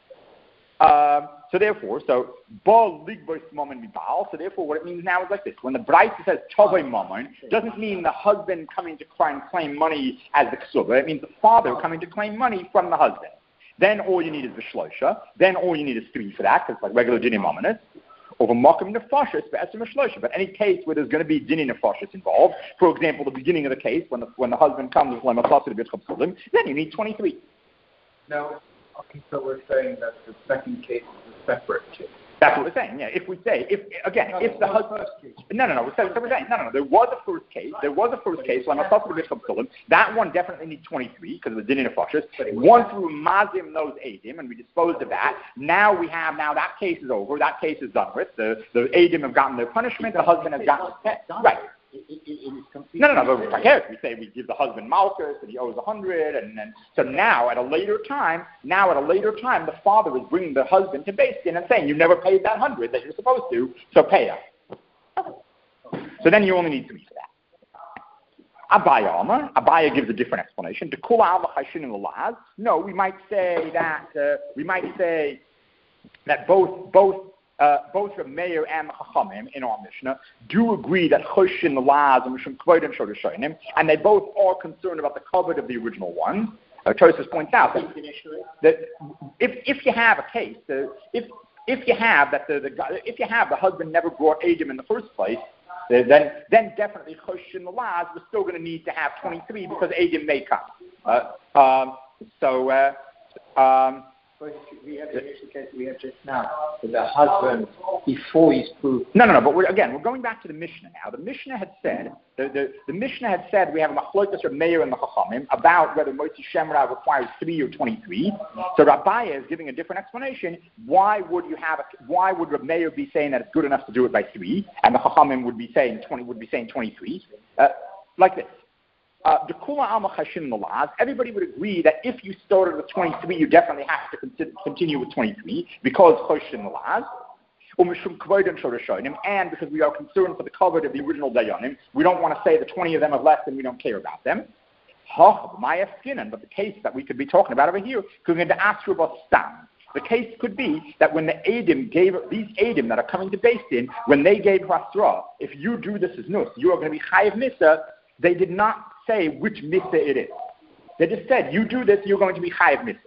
Speaker 1: Um, so therefore, so bal ligbois mammon mibal. So therefore, what it means now is like this: when the Braisa says tovei mammon, doesn't mean the husband coming to try and claim money as the ksuba. It means the father coming to claim money from the husband. Then all you need is the shloisha. Then all you need is three for that, because it's like regular dini mammonis. Over makim nefashis be'esim shloisha. But any case where there's going to be dini nefashis involved, for example, the beginning of the case when the when the husband comes with lemafasa to b'cham sulim, then you need twenty-three.
Speaker 4: No. Okay, so we're saying that the second case is a separate case.
Speaker 1: That's what we're saying. Yeah, if we say, if again, no, if the husband, no, no, no, we're saying, so we're saying, no, no, no, there was a first case. There was a first case. That one definitely needs twenty-three because it was dinin nefashis. Once we mazim those edim and we disposed of that, now we have now that case is over. That case is done with. The the edim have gotten their punishment. The husband has gotten his pet. Right. It, it, it is no, no, no. But here we say we give the husband malchus and he owes a hundred, and then so now at a later time, now at a later time, the father is bringing the husband to Beis Din and saying you never paid that hundred that you're supposed to, so pay us. So then you only need three for that. Abaya Amar, Abaya gives a different explanation. To kula al v'chayshin l'laz. No, we might say that uh, we might say that both both. Uh, both Reb Meir and Chachamim in our Mishnah do agree that Choshin, the Laz, and Mishum Kvoid and Shodesh, and they both are concerned about the covet of the original one. Uh, Tosfos points out that, that if if you have a case, uh, if if you have that the, the if you have the husband never brought Edim in the first place, uh, then then definitely Choshin, the Laz, we're still going to need to have twenty-three because Edim may come. Uh, um, so. Uh, um,
Speaker 3: We have the case we have just now. The husband, before he's proved.
Speaker 1: No, no, no. But we're, again, we're going back to the Mishnah now. The Mishnah had said the the, the Mishnah had said we have a machlokas of Meir and the Chachamim about whether Motzi Shemra requires three or twenty-three. So Rabbi is giving a different explanation. Why would you have a, Why would Rabbi Meir be saying that it's good enough to do it by three, and the Chachamim would be saying twenty would be saying twenty-three? Uh, like this. Uh, the Kula Alma Chashim Nalaz, everybody would agree that if you started with twenty-three, you definitely have to consider, continue with twenty-three because Chashim Nalaz. And because we are concerned for the cover of the original Dayanim, we don't want to say the twenty of them have left and we don't care about them. But the case that we could be talking about over here, the case could be that when the Adim gave, these Adim that are coming to Beis Din, when they gave Hasra, if you do this as Nus, you are going to be Chayiv Misa, they did not say which Misa it is. They just said, you do this, you're going to be Chayiv Misa.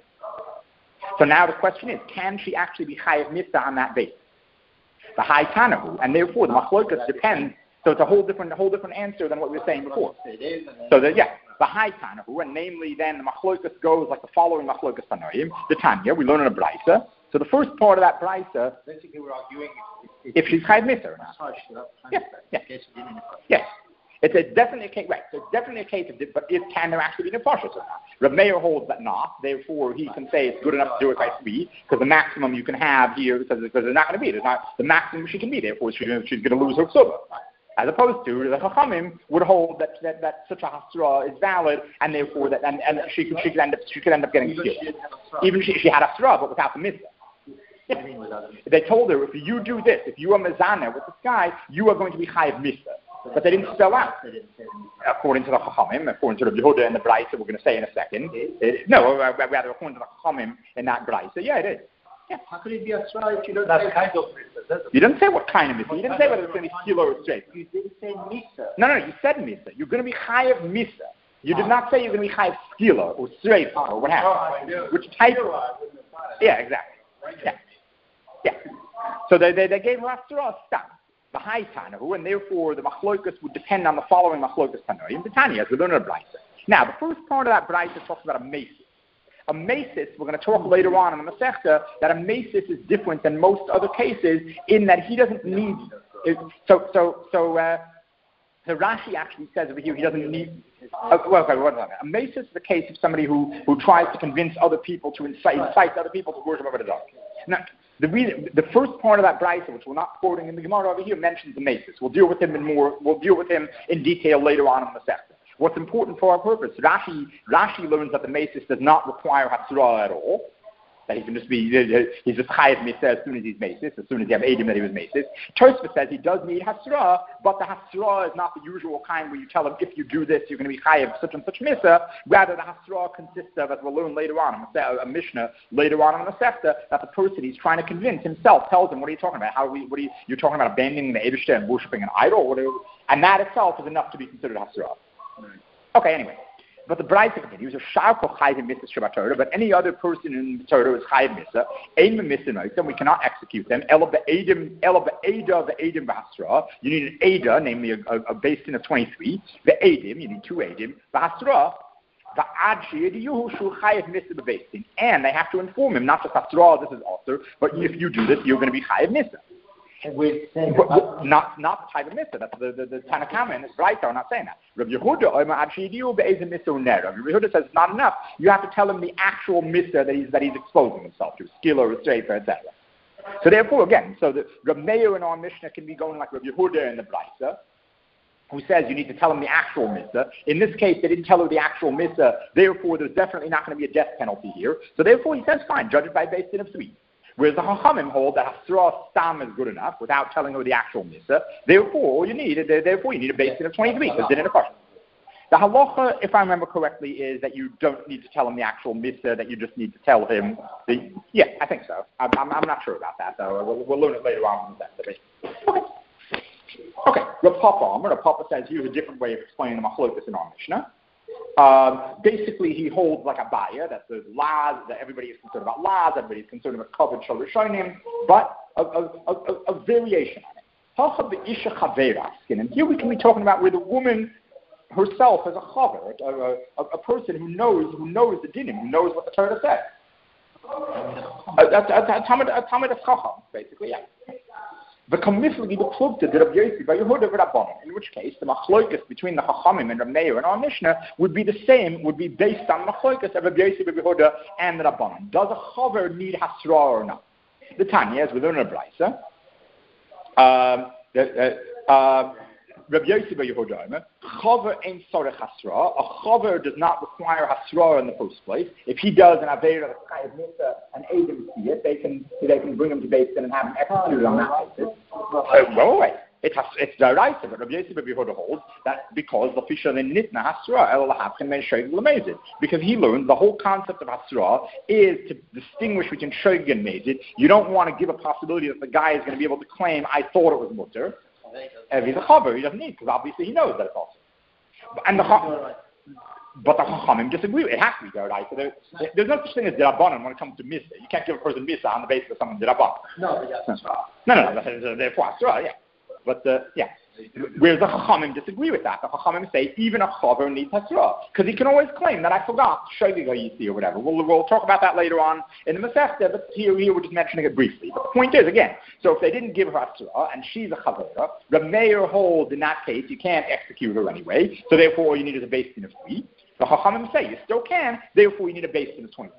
Speaker 1: So now the question is, can she actually be Chayiv Misa on that basis? The high Tanahu, and therefore the Machlokas depends. So it's a whole different, a whole different answer than what we were saying before. So that yeah, the high Tanahu, and namely then the Machlokas goes like the following Machlokas Tanoim. The Tanya, we learn in a Brisa. So the first part of that Brisa,
Speaker 3: basically we're arguing if,
Speaker 1: if, if she's Chayiv Misa or not. Yeah, yeah, yes. It's a definitely a case, right? So it's definitely a case of, but is, can there actually be nefashos or not? Reb Meir holds that not. Therefore, he can say it's good enough to do it by three, because the maximum you can have here, because, because there's not going to be, there's not the maximum she can be. Therefore, she's going to, she's going to lose her ksuba. As opposed to the Chachamim would hold that, that, that such a hasra is valid, and therefore that and, and she could she could end up she could end up getting a skill. Even she she had a hasra, but without the mitzvah. Yeah. They told her, if you do this, if you are mezanah with this guy, you are going to be chayiv mitzvah. But they didn't spell out. According to the Chachamim, according to the Yehuda and the Brisa, we're going to say in a second. It, no, rather according to the Chachamim in that Brisa. Yeah, it is. Yeah.
Speaker 3: How could it be a strike if you don't
Speaker 4: That's
Speaker 3: say
Speaker 4: kind of mitzvah.
Speaker 1: You didn't say what kind of mitzvah. You didn't say whether it's going to be kilo or straight.
Speaker 3: You didn't say misa.
Speaker 1: No, no, you said misa. You're going to be chayav misa. You did not say you're going to be chayav skila or straight or what have you. Which type of... Yeah, exactly. Yeah. Yeah. So they, they, they gave her after all stop. The high Tanahu, and therefore the machlokas would depend on the following machlokas Tanoim, the Tanya, as we learn in the Brisa. Now, the first part of that Brisa talks about a mesis. A mesis, we're going to talk later on in the Masechta, that a mesis is different than most other cases in that he doesn't need. It, so, so, so, uh, so Rashi actually says over here he doesn't need. Uh, well, okay, what about that? A mesis is the case of somebody who, who tries to convince other people to incite, incite other people to worship over the dog. Now, The, reason, the first part of that Brisa, which we're not quoting in the Gemara over here, mentions the Mesis. We'll deal with him in more. We'll deal with him in detail later on in the Masechta. What's important for our purpose? Rashi Rashi learns that the Mesis does not require Hatzra at all. That he can just be he's just chayiv Misa as soon as he's Mesis, as soon as you have Eidim that he was Mesis. Tosfos says he does need Hatzra, but the Hatzra is not the usual kind where you tell him if you do this you're going to be chayiv such and such Misa. Rather, the Hatzra consists of, as we'll learn later on, a, a Mishnah later on in the Masechta, that the person he's trying to convince himself tells him, what are you talking about? How are we? What are you? You're talking about abandoning the Eibishter and worshiping an idol? What are, and that itself is enough to be considered Hatzra. Okay, anyway. But the Brisa continues, a sharko chayiv misa Shabbat Torah, but any other person in the Torah is chayiv misa, ein misa noitem, we cannot execute them, ela be'edim, ela be'eda ve'edim v'hasra, you need an eda, namely a, a, a basin of twenty-three, ve'edim, you need two edim, v'hasra, v'ad she'ediyuhu shu chayiv misa be'basin, and they have to inform him, not just hasra, this is also, but if you do this, you're going to be chayiv misa. But, but not not the type of mitzvah. That's the the, the Tanakama and the Brisa are not saying that. Rabbi Yehuda, Rabbi Yehuda says it's not enough. You have to tell him the actual mitzvah that he's that he's exposing himself to, skill or straight, et cetera. So therefore, again, so the Rabbi Meir in our Mishnah can be going like Rabbi Yehuda in the Brisa, who says you need to tell him the actual mitzvah. In this case, they didn't tell her the actual mitzvah. Therefore, there's definitely not going to be a death penalty here. So therefore, he says fine, judge it by basis of three. Whereas the Chachamim hold that Hasra Stam is good enough without telling her the actual Misa. Therefore, all you need, therefore you need a basin of twenty-three, because then in a question. The halacha, if I remember correctly, is that you don't need to tell him the actual Misa, that you just need to tell him the, yeah, I think so. I'm, I'm, I'm not sure about that, though. We'll, we'll learn it later on in the session. Okay. Okay, Rav Papa, Rav Papa says here's a different way of explaining the Machlokas in our Mishnah. Um, basically, he holds like a baya that there's laws, that everybody is concerned about laws, everybody is concerned about covered sholim, but a, a, a, a variation on it. And here we can be talking about where the woman herself is a chaver, a, a, a person who knows who knows the dinim, who knows what the Torah says. a Talmud of Chacham, basically, yeah. The Kamiflagi beklugte the Rabbi Yossi by Yehuda v'Rabbanan, in which case the machlokas between the Chachamim and Rabbi Meir and our Mishnah would be the same, would be based on machlokas of Rabbi Yossi by Yehuda and the Rabbanan. Does a chaver need hasra or not? The Tanya, as we learn in the Brisa, um, the, uh, uh, Rabbi Yossi by Yehuda, chaver ain't sorech hasra. A chaver does not require hasra in the first place. If he does an aveira of chayav misa and Adam see it, they can they can bring him to Beis Din and have him executed on that basis. Uh, well, wait. It has, it's the right of it. Rabbi Yossi by Yehuda holds that because the fisher then nitna hasra el lahapkin men shoyg lemezid, because he learned the whole concept of hasra is to distinguish between shoyg and mezid. You don't want to give a possibility that the guy is going to be able to claim I thought it was mutter. If he's a chaver, he doesn't need, because obviously he knows that it's also. And the but the Chachamim disagree. It has to be there, right? So there, there's no such thing as dirabanan when it comes to misa. You can't give a person misa on the basis of someone dirabanan.
Speaker 3: No, but that's right.
Speaker 1: No, no, no. Therefore, right, yeah. But uh, yeah, whereas the Chachamim disagree with that. The Chachamim say even a chaver needs hasra because he can always claim that I forgot shayli gayisi or whatever. We'll we'll talk about that later on in the Masechta. But here, here we're just mentioning it briefly. But the point is again. So if they didn't give her hasra and she's a chavera, the mayor holds in that case you can't execute her anyway. So therefore, all you need is a Beis Din of three. The Chachamim say you still can. Therefore, you need a Beis Din of twenty.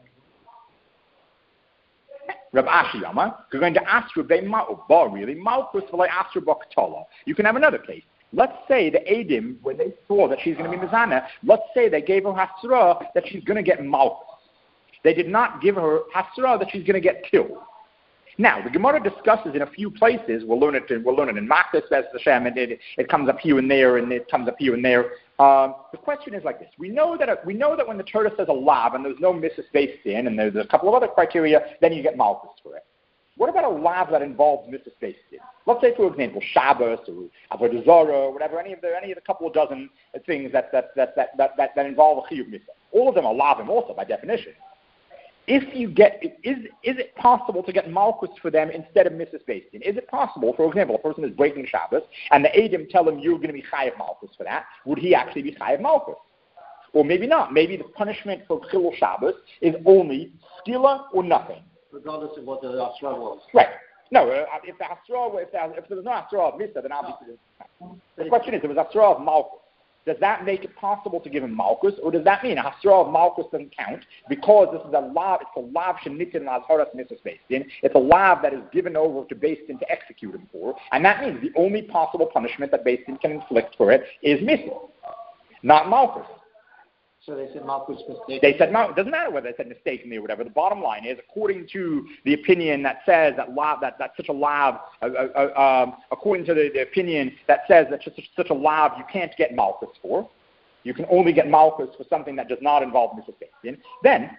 Speaker 1: Rab Ashi Yama, you're going to ask Rabbi Ma'ubar, really, Malchus v'lai Asher B'Ktala. You can have another case. Let's say the Edim, when they saw that she's going to be Mizana, let's say they gave her Hasra that she's going to get Malchus. They did not give her Hasra that she's going to get killed. Now, the Gemara discusses in a few places, we'll learn it in, we'll learn it in Maktas, Hashem, and it, it comes up here and there, and it comes up here and there. Um, the question is like this. We know that a, we know that when the Torah says a lav and there's no missus Beis Din, and there's a couple of other criteria, then you get malchus for it. What about a lav that involves missus Beis Din? Let's say, for example, Shabbos or Avodah Zarah or whatever, any of the any of the couple of dozen things that that that that that, that, that involve a chiyuv mitzvah. All of them are lavim also by definition. If you get, is is it possible to get malchus for them instead of missus Beis Din? Is it possible, for example, a person is breaking Shabbos and the Edim tell him you're going to be chayav malchus for that? Would he actually be chayav malchus? Or maybe not. Maybe the punishment for chilul Shabbos is only skila or nothing,
Speaker 3: regardless of what the asra was.
Speaker 1: Right. No, uh, if the asra, if there, if there was no asra of misa, then obviously the question is, there was asra of malchus. Does that make it possible to give him malchus, or does that mean a hasra of malchus doesn't count because this is a lav? It's a lav shenitin lazharas missus Beis Din. It's a lav that is given over to Beis Din to execute him for, and that means the only possible punishment that Beis Din can inflict for it is misa, not malchus.
Speaker 3: So they said malchus mistakenly.
Speaker 1: They said no. It doesn't matter whether they said mistakenly or whatever. The bottom line is, according to the opinion that says that lav, that, that such a lav, uh, uh, um, according to the, the opinion that says that such, such a lav you can't get malchus for, you can only get malchus for something that does not involve missus Beis Din. Then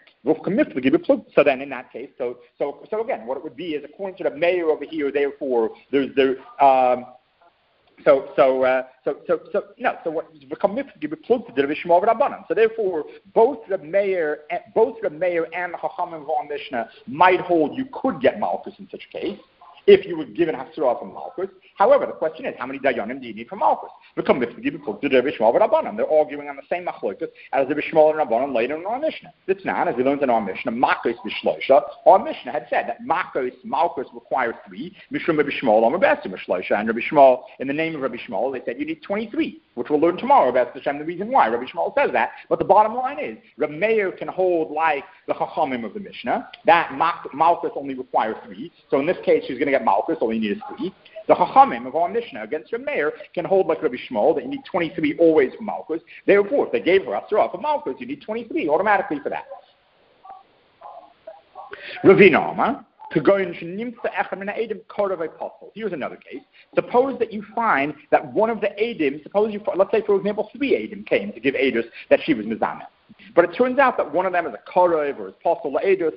Speaker 1: so then in that case, so so so again, what it would be is according to the mayor over here, therefore there's there. Um, So, so, uh, so, so, so, no. So, what become plugged to the Rishma Rabbanan. So, therefore, both the mayor, both the mayor and the Chachamim of Mishnah might hold you could get malchus in such a case if you were given hasra from malchus. However, the question is, how many dayanim do you need for malchus? Become plugged to the Rishma Rabbanan. They're arguing on the same machlokas as the Rishma and Rabbanan later in our Mishnah. It's not, as we learned in our Mishnah, Makos b'shloisha. Our Mishnah had said that Makos, malchus requires three. Mishum Rabbi Shmuel, Amar Besim b'shloisha, and Rabbi Shmuel, in the name of Rabbi Shmuel, they said you need twenty-three, which we'll learn tomorrow about the reason why Rabbi Shmuel says that. But the bottom line is, Rabbi Meir can hold like the Chachamim of the Mishnah that malchus only requires three. So in this case, she's going to get malchus, all you need is three. The Chachamim of our Mishnah against Rabbi Meir can hold like Rabbi Shmuel that you need twenty-three always for malchus. Therefore, if they gave her asra for malchus, you need twenty-three automatically for that. Ravina Amar. Here's another case. Suppose that you find that one of the Edim, suppose you, let's say for example, three Edim came to give Edus that she was Mizana. But it turns out that one of them is a Korev or is Apostle Edus.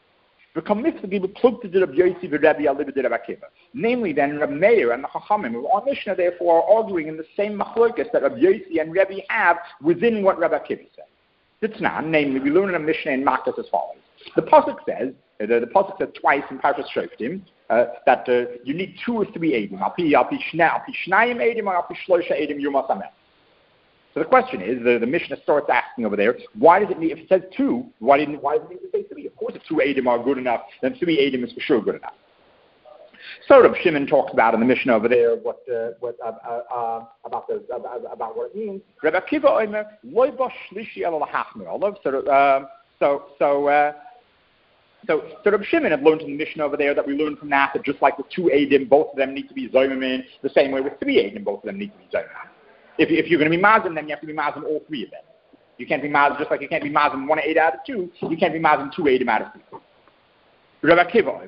Speaker 1: Namely, then Rabbi Meir and the Chachamim of our Mishnah therefore are arguing in the same machlokas that Rabbi Yossi and Rebbe have within what Rabbi Akiva said. It's not. Namely, we learn in a Mishnah in Maktas as follows. The pasuk says, uh, the, the pasuk says twice in Parshas Shoftim uh, that uh, you need two or three edim. Al pi al pi shnayim edim or al pi shlosha edim yumas ameh. So the question is, the, the Mishnah starts asking over there, why does it need, if it says two, why didn't why does it need to say three? Of course, if two Eidim are good enough, then three Eidim is for sure good enough. So Reb Shimon talks about in the Mishnah over there what uh, what uh, uh, about the about, about what it means. Reb Akiva Omer loy bo shlishi el lahachmer olav. So uh, so so. Uh, So, so Reb Shimon had learned in the Mishnah over there that we learned from that that just like the two Eidim, both of them need to be Zoyimim, the same way with three Eidim, both of them need to be Zoyimim. If, if you're going to be Mazim, then you have to be Mazim all three of them. You can't be Mazim, just like you can't be Mazim one Eidim out of two, you can't be Mazim two Eidim out of three. Reb Akiva,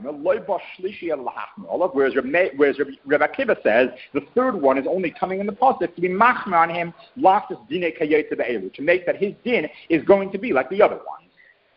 Speaker 1: whereas Reb, whereas Reb Akiva says the third one is only coming in the pasuk to be machmer on him, to make that his din is going to be like the other ones.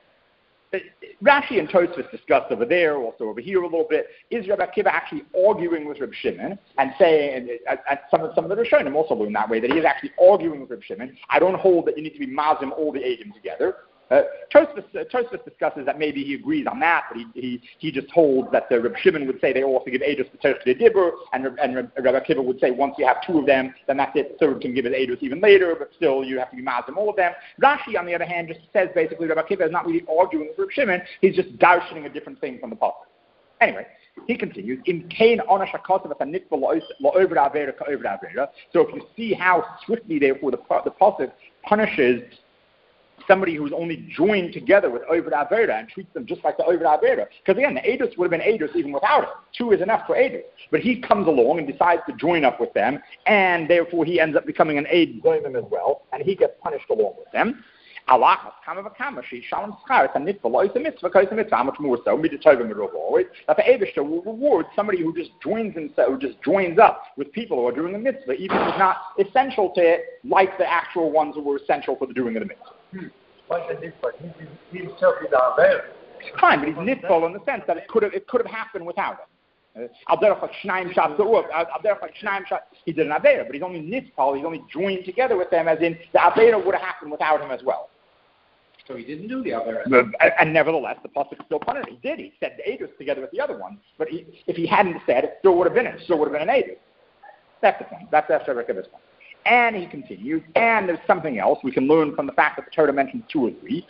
Speaker 1: Rashi and Tosfos discussed over there, also over here a little bit, is Reb Akiva actually arguing with Reb Shimon and saying, and, and, and some of some of the Rishonim also learn that way, that he is actually arguing with Reb Shimon. I don't hold that you need to be mazim all the Eidim together. Uh, Tosfos, uh, Tosfos discusses that maybe he agrees on that, but he he, he just holds that the Reb Shimon would say they all have to give Eidos B'Terech de Dibur, and, and Reb, Reb Akiva would say once you have two of them, then that's it, the third can give it Eidos even later, but still you have to be mazim all of them. Rashi, on the other hand, just says basically Reb Akiva is not really arguing with Reb Shimon, he's just darshaning a different thing from the pasuk. Anyway, he continues, in Kain Onash HaKosav at Nitva La'over Avera Ka'over Avera. So if you see how swiftly, therefore, the, the pasuk punishes somebody who's only joined together with Oved Avera and treats them just like the Oved Avera. Because again, the Eidos would have been Eidos even without it. Two is enough for Eidos. But he comes along and decides to join up with them, and therefore he ends up becoming an Eid Zoimim as well, and he gets punished along with them. Alachas kama v'kama she shalom schar it's a nitva lo it's a mitzvah because it's a mitzvah. How much more so? Midatova mitzvah. That the Eibishter will reward somebody who just joins himself, who just joins up with people who are doing the mitzvah, even if it's not essential to it, like the actual ones who were essential for the doing of the mitzvah.
Speaker 4: Hmm. What's the difference? He himself is Avera.
Speaker 1: Fine, but he's nitful in the sense that it could have it could have happened without him. Al derech shnaim shot al derech shnaim shot. He did an avera, but he's only nitful. He's only joined together with them, as in the avera would have happened without him as well.
Speaker 3: So he didn't do the avera.
Speaker 1: And, and nevertheless, the pasuk still punished. He did. He said the Eidos together with the other ones, but he, if he hadn't said it, still would have been it. Still would have been an Eidos. That's the point. That's that's Reb Akiva's point. And he continues, and there's something else we can learn from the fact that the Torah mentions two or three.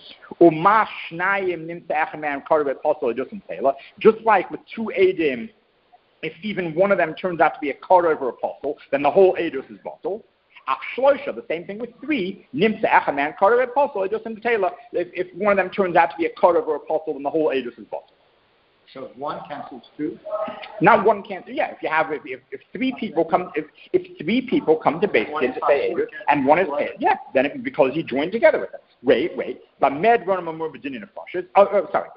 Speaker 1: Just like with two Eidim, if even one of them turns out to be a Karev or apostle, then the whole Eidos is bottled. The same thing with three. If, if one of them turns out to be a Karev or apostle, then the whole Eidos is bottled.
Speaker 3: So if one cancels two?
Speaker 1: Not one cancels. Yeah, if you have if, if, if three people come if, if three people come to Beis Din to say Eidos and one is paid, yeah, then it, because he joined together with them. Wait, wait. But med run amor b'dinin of fashes. Oh, oh, sorry.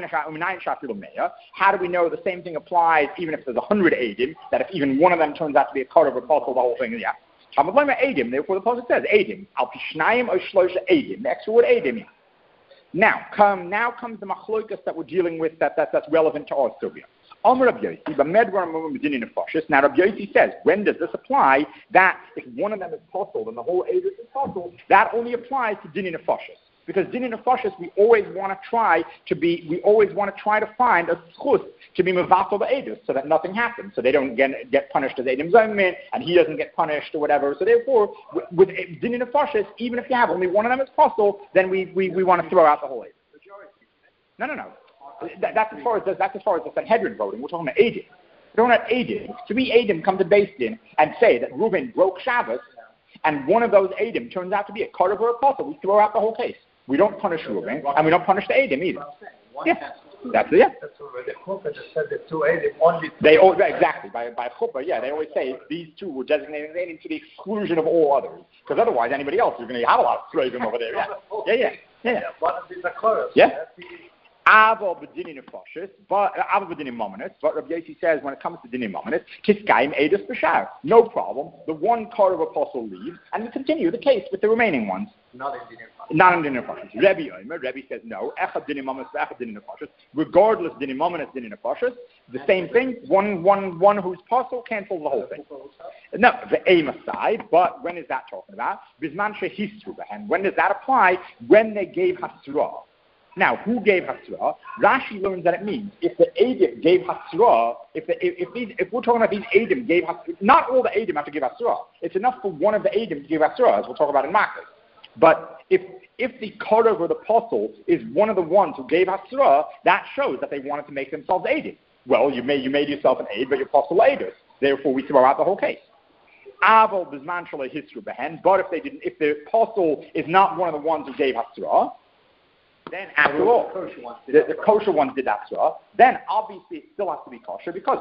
Speaker 1: How do we know the same thing applies even if there's a hundred Eidim? That if even one of them turns out to be a Karev or apostle, the whole thing is yeah. Eidim. Therefore, the pasuk says Eidim. Al pishnayim or shlosha Eidim. The extra word Eidim. Now, come, now comes the machlokas that we're dealing with that, that that's relevant to our Sylvia. Amar Rabbi Yossi, b'med v'ramum b'dinin of fashes. Now, Rabbi Yossi says, when does this apply? That if one of them is possible and the whole Eidos is possible, that only applies to dinin of fashes. Because dinin of fashes, we always want to try to be, we always want to try to find a schus to be mevatel the Eidos, so that nothing happens, so they don't get, get punished as Eidim Zomin, and he doesn't get punished or whatever. So therefore, with, with dinin of fashes, even if you have only one of them as possible, then we, we, we want to throw out the whole Eidos. No, no, no. That, that's as far as that's as far as the Sanhedrin voting. We're talking about Eidim. We're talking about Eidim. Three Eidim come to Beis Din and say that Reuben broke Shabbos, and one of those Eidim turns out to be a Karev or apostle. We throw out the whole case. We don't punish Reuben, and we don't punish the Eidim either. Yeah, that's it. Yeah.
Speaker 4: That's what the Chuppah just said the two Eidim only.
Speaker 1: They always, exactly by by Chuppah. Yeah, they always say these two were designated as Eidim to the exclusion of all others, because otherwise anybody else is going to have a lot of Eidim over there. Yeah, yeah, yeah. yeah.
Speaker 4: One of these are Karev.
Speaker 1: Yeah. Aval b'dinin nefashis, but aval b'dinin mominus. But Rabbi Yossi says when it comes to dinin mominus, kiskaim edus b'shar. No problem. The one Karev apostle leaves, and we continue the case with the remaining ones.
Speaker 4: Not in dinin nefashis.
Speaker 1: Not in dinin nefashis. Rabbi Omer, Rabbi says no. Echad dinin mominus, echad dinin nefashis. Regardless, dinin mominus, dinin nefashis. The same thing. One, one, one who's apostle cancels the whole thing. No, the aim aside. But when is that talking about? Bisman shehistru b'hem. When does that apply? When they gave hasra. Now, who gave Hasra? Rashi learns that it means if the Eidim gave Hasra, if, the, if, if, these, if we're talking about these Eidim gave Hasra, not all the Eidim have to give Hasra. It's enough for one of the Eidim to give Hasra, as we'll talk about in Makos. But if if the Korav or the Apostle is one of the ones who gave Hasra, that shows that they wanted to make themselves Eidim. Well, you made, you made yourself an Eid, but your Apostle Eidos. Therefore, we throw out the whole case. Aval Bisman Shalei Hisru Behen, but if they didn't, if the Apostle is not one of the ones who gave Hasra, then after all, the, the kosher ones did Hasra, then obviously it still has to be kosher because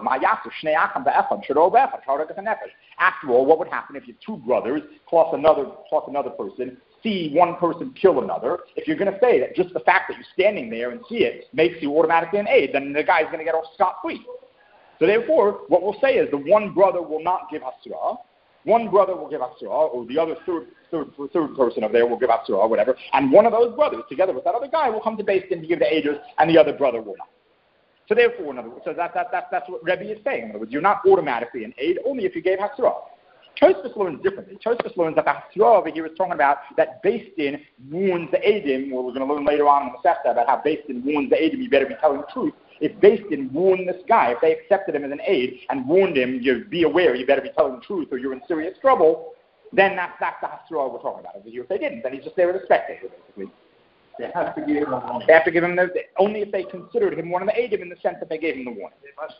Speaker 1: after all, what would happen if you have two brothers plus another plus another person see one person kill another? If you're going to say that just the fact that you're standing there and see it makes you automatically an aid, then the guy's going to get off scot-free. So therefore, what we'll say is the one brother will not give Hasra, one brother will give Hasra, or the other third, third, third person over there will give Hasra, or whatever, and one of those brothers, together with that other guy, will come to Beis Din to give the Eidos, and the other brother will not. So therefore, in other words, so that, that, that, that's what Rebbe is saying. In other words, you're not automatically an aid, only if you gave Hasra. Tosfos learns differently. Tosfos learns that the Hasra over here is talking about that Beis Din warns the Eidim, or we're going to learn later on in the Masechta about how Beis Din warns the Eidim, you better be telling the truth. If Beis Din warned this guy, if they accepted him as an aid and warned him, you be aware, you better be telling the truth or you're in serious trouble, then that's, that's the Hasra we're talking about. If they didn't, then he's just there as a spectator, basically.
Speaker 3: They have to give him a
Speaker 1: They have to give him the, only if they considered him one of the Eidim in the sense that they gave him the warning.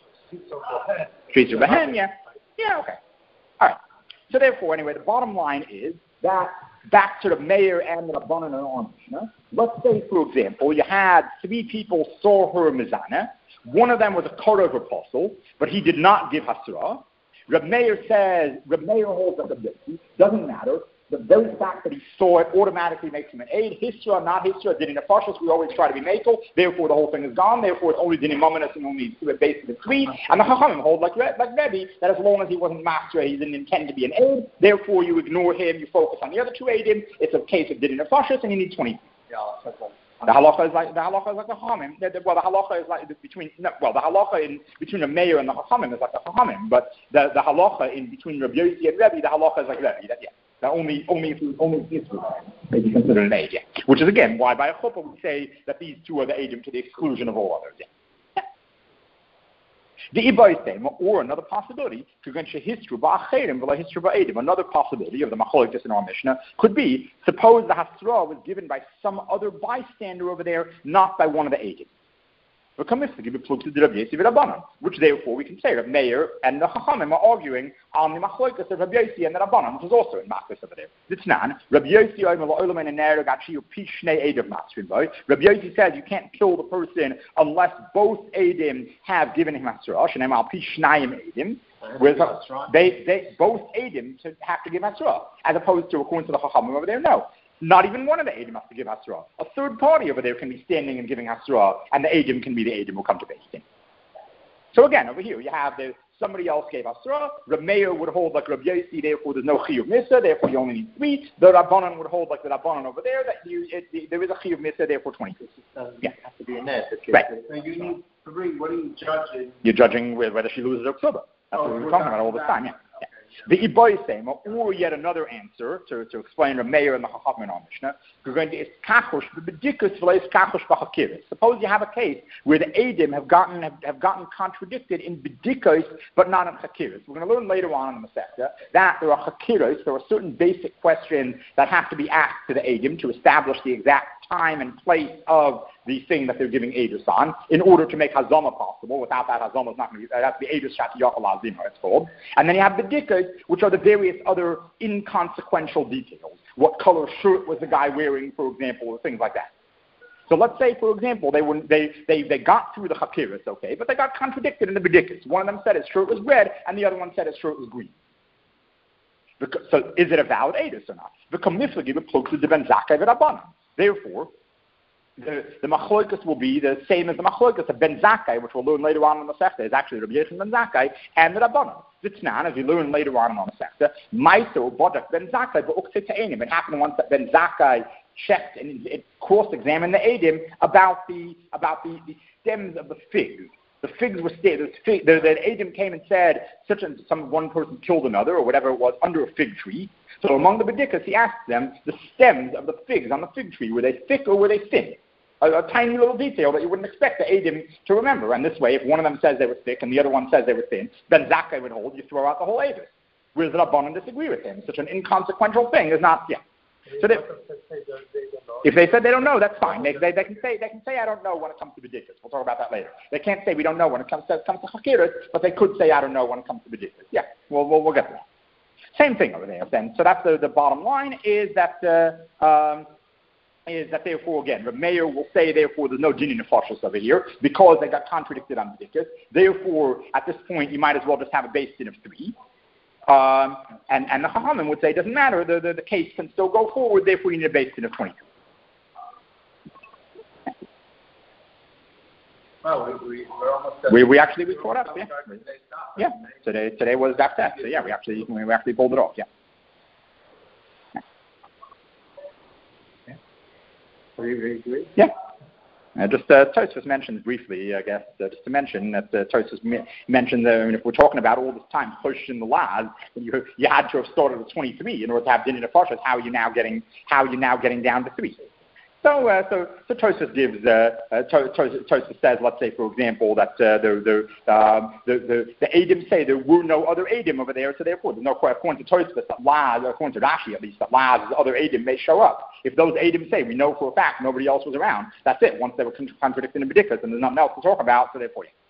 Speaker 1: Treats your behem, yeah. Yeah, okay. All right. So therefore, anyway, the bottom line is that back to the mayor and the Rabbanan and Armishna, let's say, for example, you had three people saw her mizana. One of them was a Korav apostle, but he did not give Hasra. Reb Meir says, Reb Meir holds that the doesn't matter. The very fact that he saw it automatically makes him an aid. Hisra, not Hisra, did in a Nefashos, we always try to be makel. Therefore, the whole thing is gone. Therefore, it's only Dinim Mominus and only basically three. And the Chachamim hold like, like Rebbe, that as long as he wasn't master, he didn't intend to be an aid. Therefore, you ignore him, you focus on the other two aidim. It's a case of Dinim Nefashos, and you need twenty. Yeah, the halacha is like the halacha is like the Chachamim. Well, the halacha is like between no, well, the halacha in between the mayor and the Chachamim is like the Chachamim, but the, the halacha in between Rabbi Yossi and Rebbe, the halacha is like Rebbe. That, yeah. Now only, only if only if Israel may be considered an aid, yeah. Which is again why by a chuppah we say that these two are the aidim to the exclusion of all others. Yeah. Yeah. The ibayisem, or another possibility, another possibility of the machlokes in our Mishnah could be: suppose the hasra was given by some other bystander over there, not by one of the aidim. Which therefore we can say that Meir and the Chachamim are arguing on the machlokes of Rabbi Yossi and the Rabbanan, which is also in Makos over there. Ditznan, Rabbi Yossi Rabbi Yossi says you can't kill the person unless both Eidim have given him Hasra. Whereas they, they both Eidim have to give Hasra, as opposed to according to the Chachamim over there, no. Not even one of the Eidim has to give Hasra. A third party over there can be standing and giving Hasra, and the Eidim can be the Eidim who come to Beis Din. So again, over here, you have the, somebody else gave Hasra. Reb Meir would hold like Reb Yossi, therefore there's no Chiyuv Misa, therefore you only need three. The Rabbanan would hold like the Rabbanan over there, that you, it, it, there is a Chiyuv Misa, therefore twenty-two.
Speaker 3: Uh,
Speaker 1: yeah.
Speaker 3: have to be a net.
Speaker 1: Right.
Speaker 4: So you need three. What are you judging?
Speaker 1: You're judging whether she loses her ksuba. That's oh, what we're talking about all the time, yeah. yeah. The Iboisem, or yet another answer to, to explain the Meir and the Chachamim in our Mishnah, we're going to is kachosh b'bedikus v'leis kachosh b'chakiris. Suppose you have a case where the Eidim have gotten have, have gotten contradicted in bedikus, but not in chakiris. We're going to learn later on in the Masechta that there are chakiris, there are certain basic questions that have to be asked to the Eidim to establish the exact time and place of the thing that they're giving Eidus on, in order to make Hazama possible. Without that, Hazama is not going to be, that's the Eidus Shati Yochel Azimah, it's called. And then you have the Dikkas, which are the various other inconsequential details. What color shirt was the guy wearing, for example, or things like that. So let's say, for example, they were they they, they got through the Chakiris, okay, but they got contradicted in the B'dikkas. One of them said his shirt was red, and the other one said his shirt was green. Because, so is it a valid Eidus or not? Therefore, the, the machloikas will be the same as the machloikas of Ben Zakkai, which we'll learn later on in the Masechta, is actually Rabbi Yechon Ben Zakkai, and the Rabbanan. Zitznan, as we learn later on in the Masechta, Maiso Bodak Ben Zakkai, but Uksei Ta'enim. It happened once that Ben Zakkai checked and it cross-examined the Eidim about the about the, the stems of the figs. The figs were st- the, fig, the, the Eidim came and said, such and some one person killed another, or whatever it was, under a fig tree. So among the B'dikas, he asked them the stems of the figs on the fig tree, were they thick or were they thin? a, a tiny little detail that you wouldn't expect the Eidim to remember. And this way, if one of them says they were thick and the other one says they were thin, then Zakkai would hold, you throw out the whole Eidos. Whereas the Rabbanan disagree with him. Such an inconsequential thing is not, yeah. So they, if they said they don't know, that's fine. They, they, they can say they can say I don't know when it comes to B'dikas. We'll talk about that later. They can't say we don't know when it comes to comes to Chakiras, but they could say I don't know when it comes to B'dikas. Yeah, we'll, we'll we'll get to that. Same thing over there. Then, so that's the, the bottom line is that uh, um, is that therefore again, the mayor will say therefore there's no Dini Nefashos over here because they got contradicted on B'dikas. Therefore, at this point, you might as well just have a base din of three. Um, and, and the Chachamim would say it doesn't matter, the, the, the case can still go forward, therefore you need a base din of twenty-two.
Speaker 4: Well, we, we, we're almost
Speaker 1: we, we actually, we caught up, yeah. Yeah, today today was that test, so yeah, we actually, we actually pulled it off, yeah.
Speaker 3: Yeah. Are you very good?
Speaker 1: Yeah. Uh, just uh, Tosfos mentions briefly, I guess, uh, just to mention that uh, Tosfos me- mentioned that I mean, if we're talking about all this time push in the laws, you you had to have started at twenty-three in order to have Din Nefashos. How are you now getting how are you now getting down to three? So, uh, so, so Tosfos gives, uh, uh, Tosfos, Tosfos says, let's say, for example, that uh, the the, um, the the the Eidim say there were no other Eidim over there, so therefore, there's no according to Tosfos that laws, according to Rashi at least, that laws other Eidim may show up. If those Eidim say we know for a fact nobody else was around, that's it. Once they were contradicting the B'dikas, and there's nothing else to talk about, so therefore, yeah.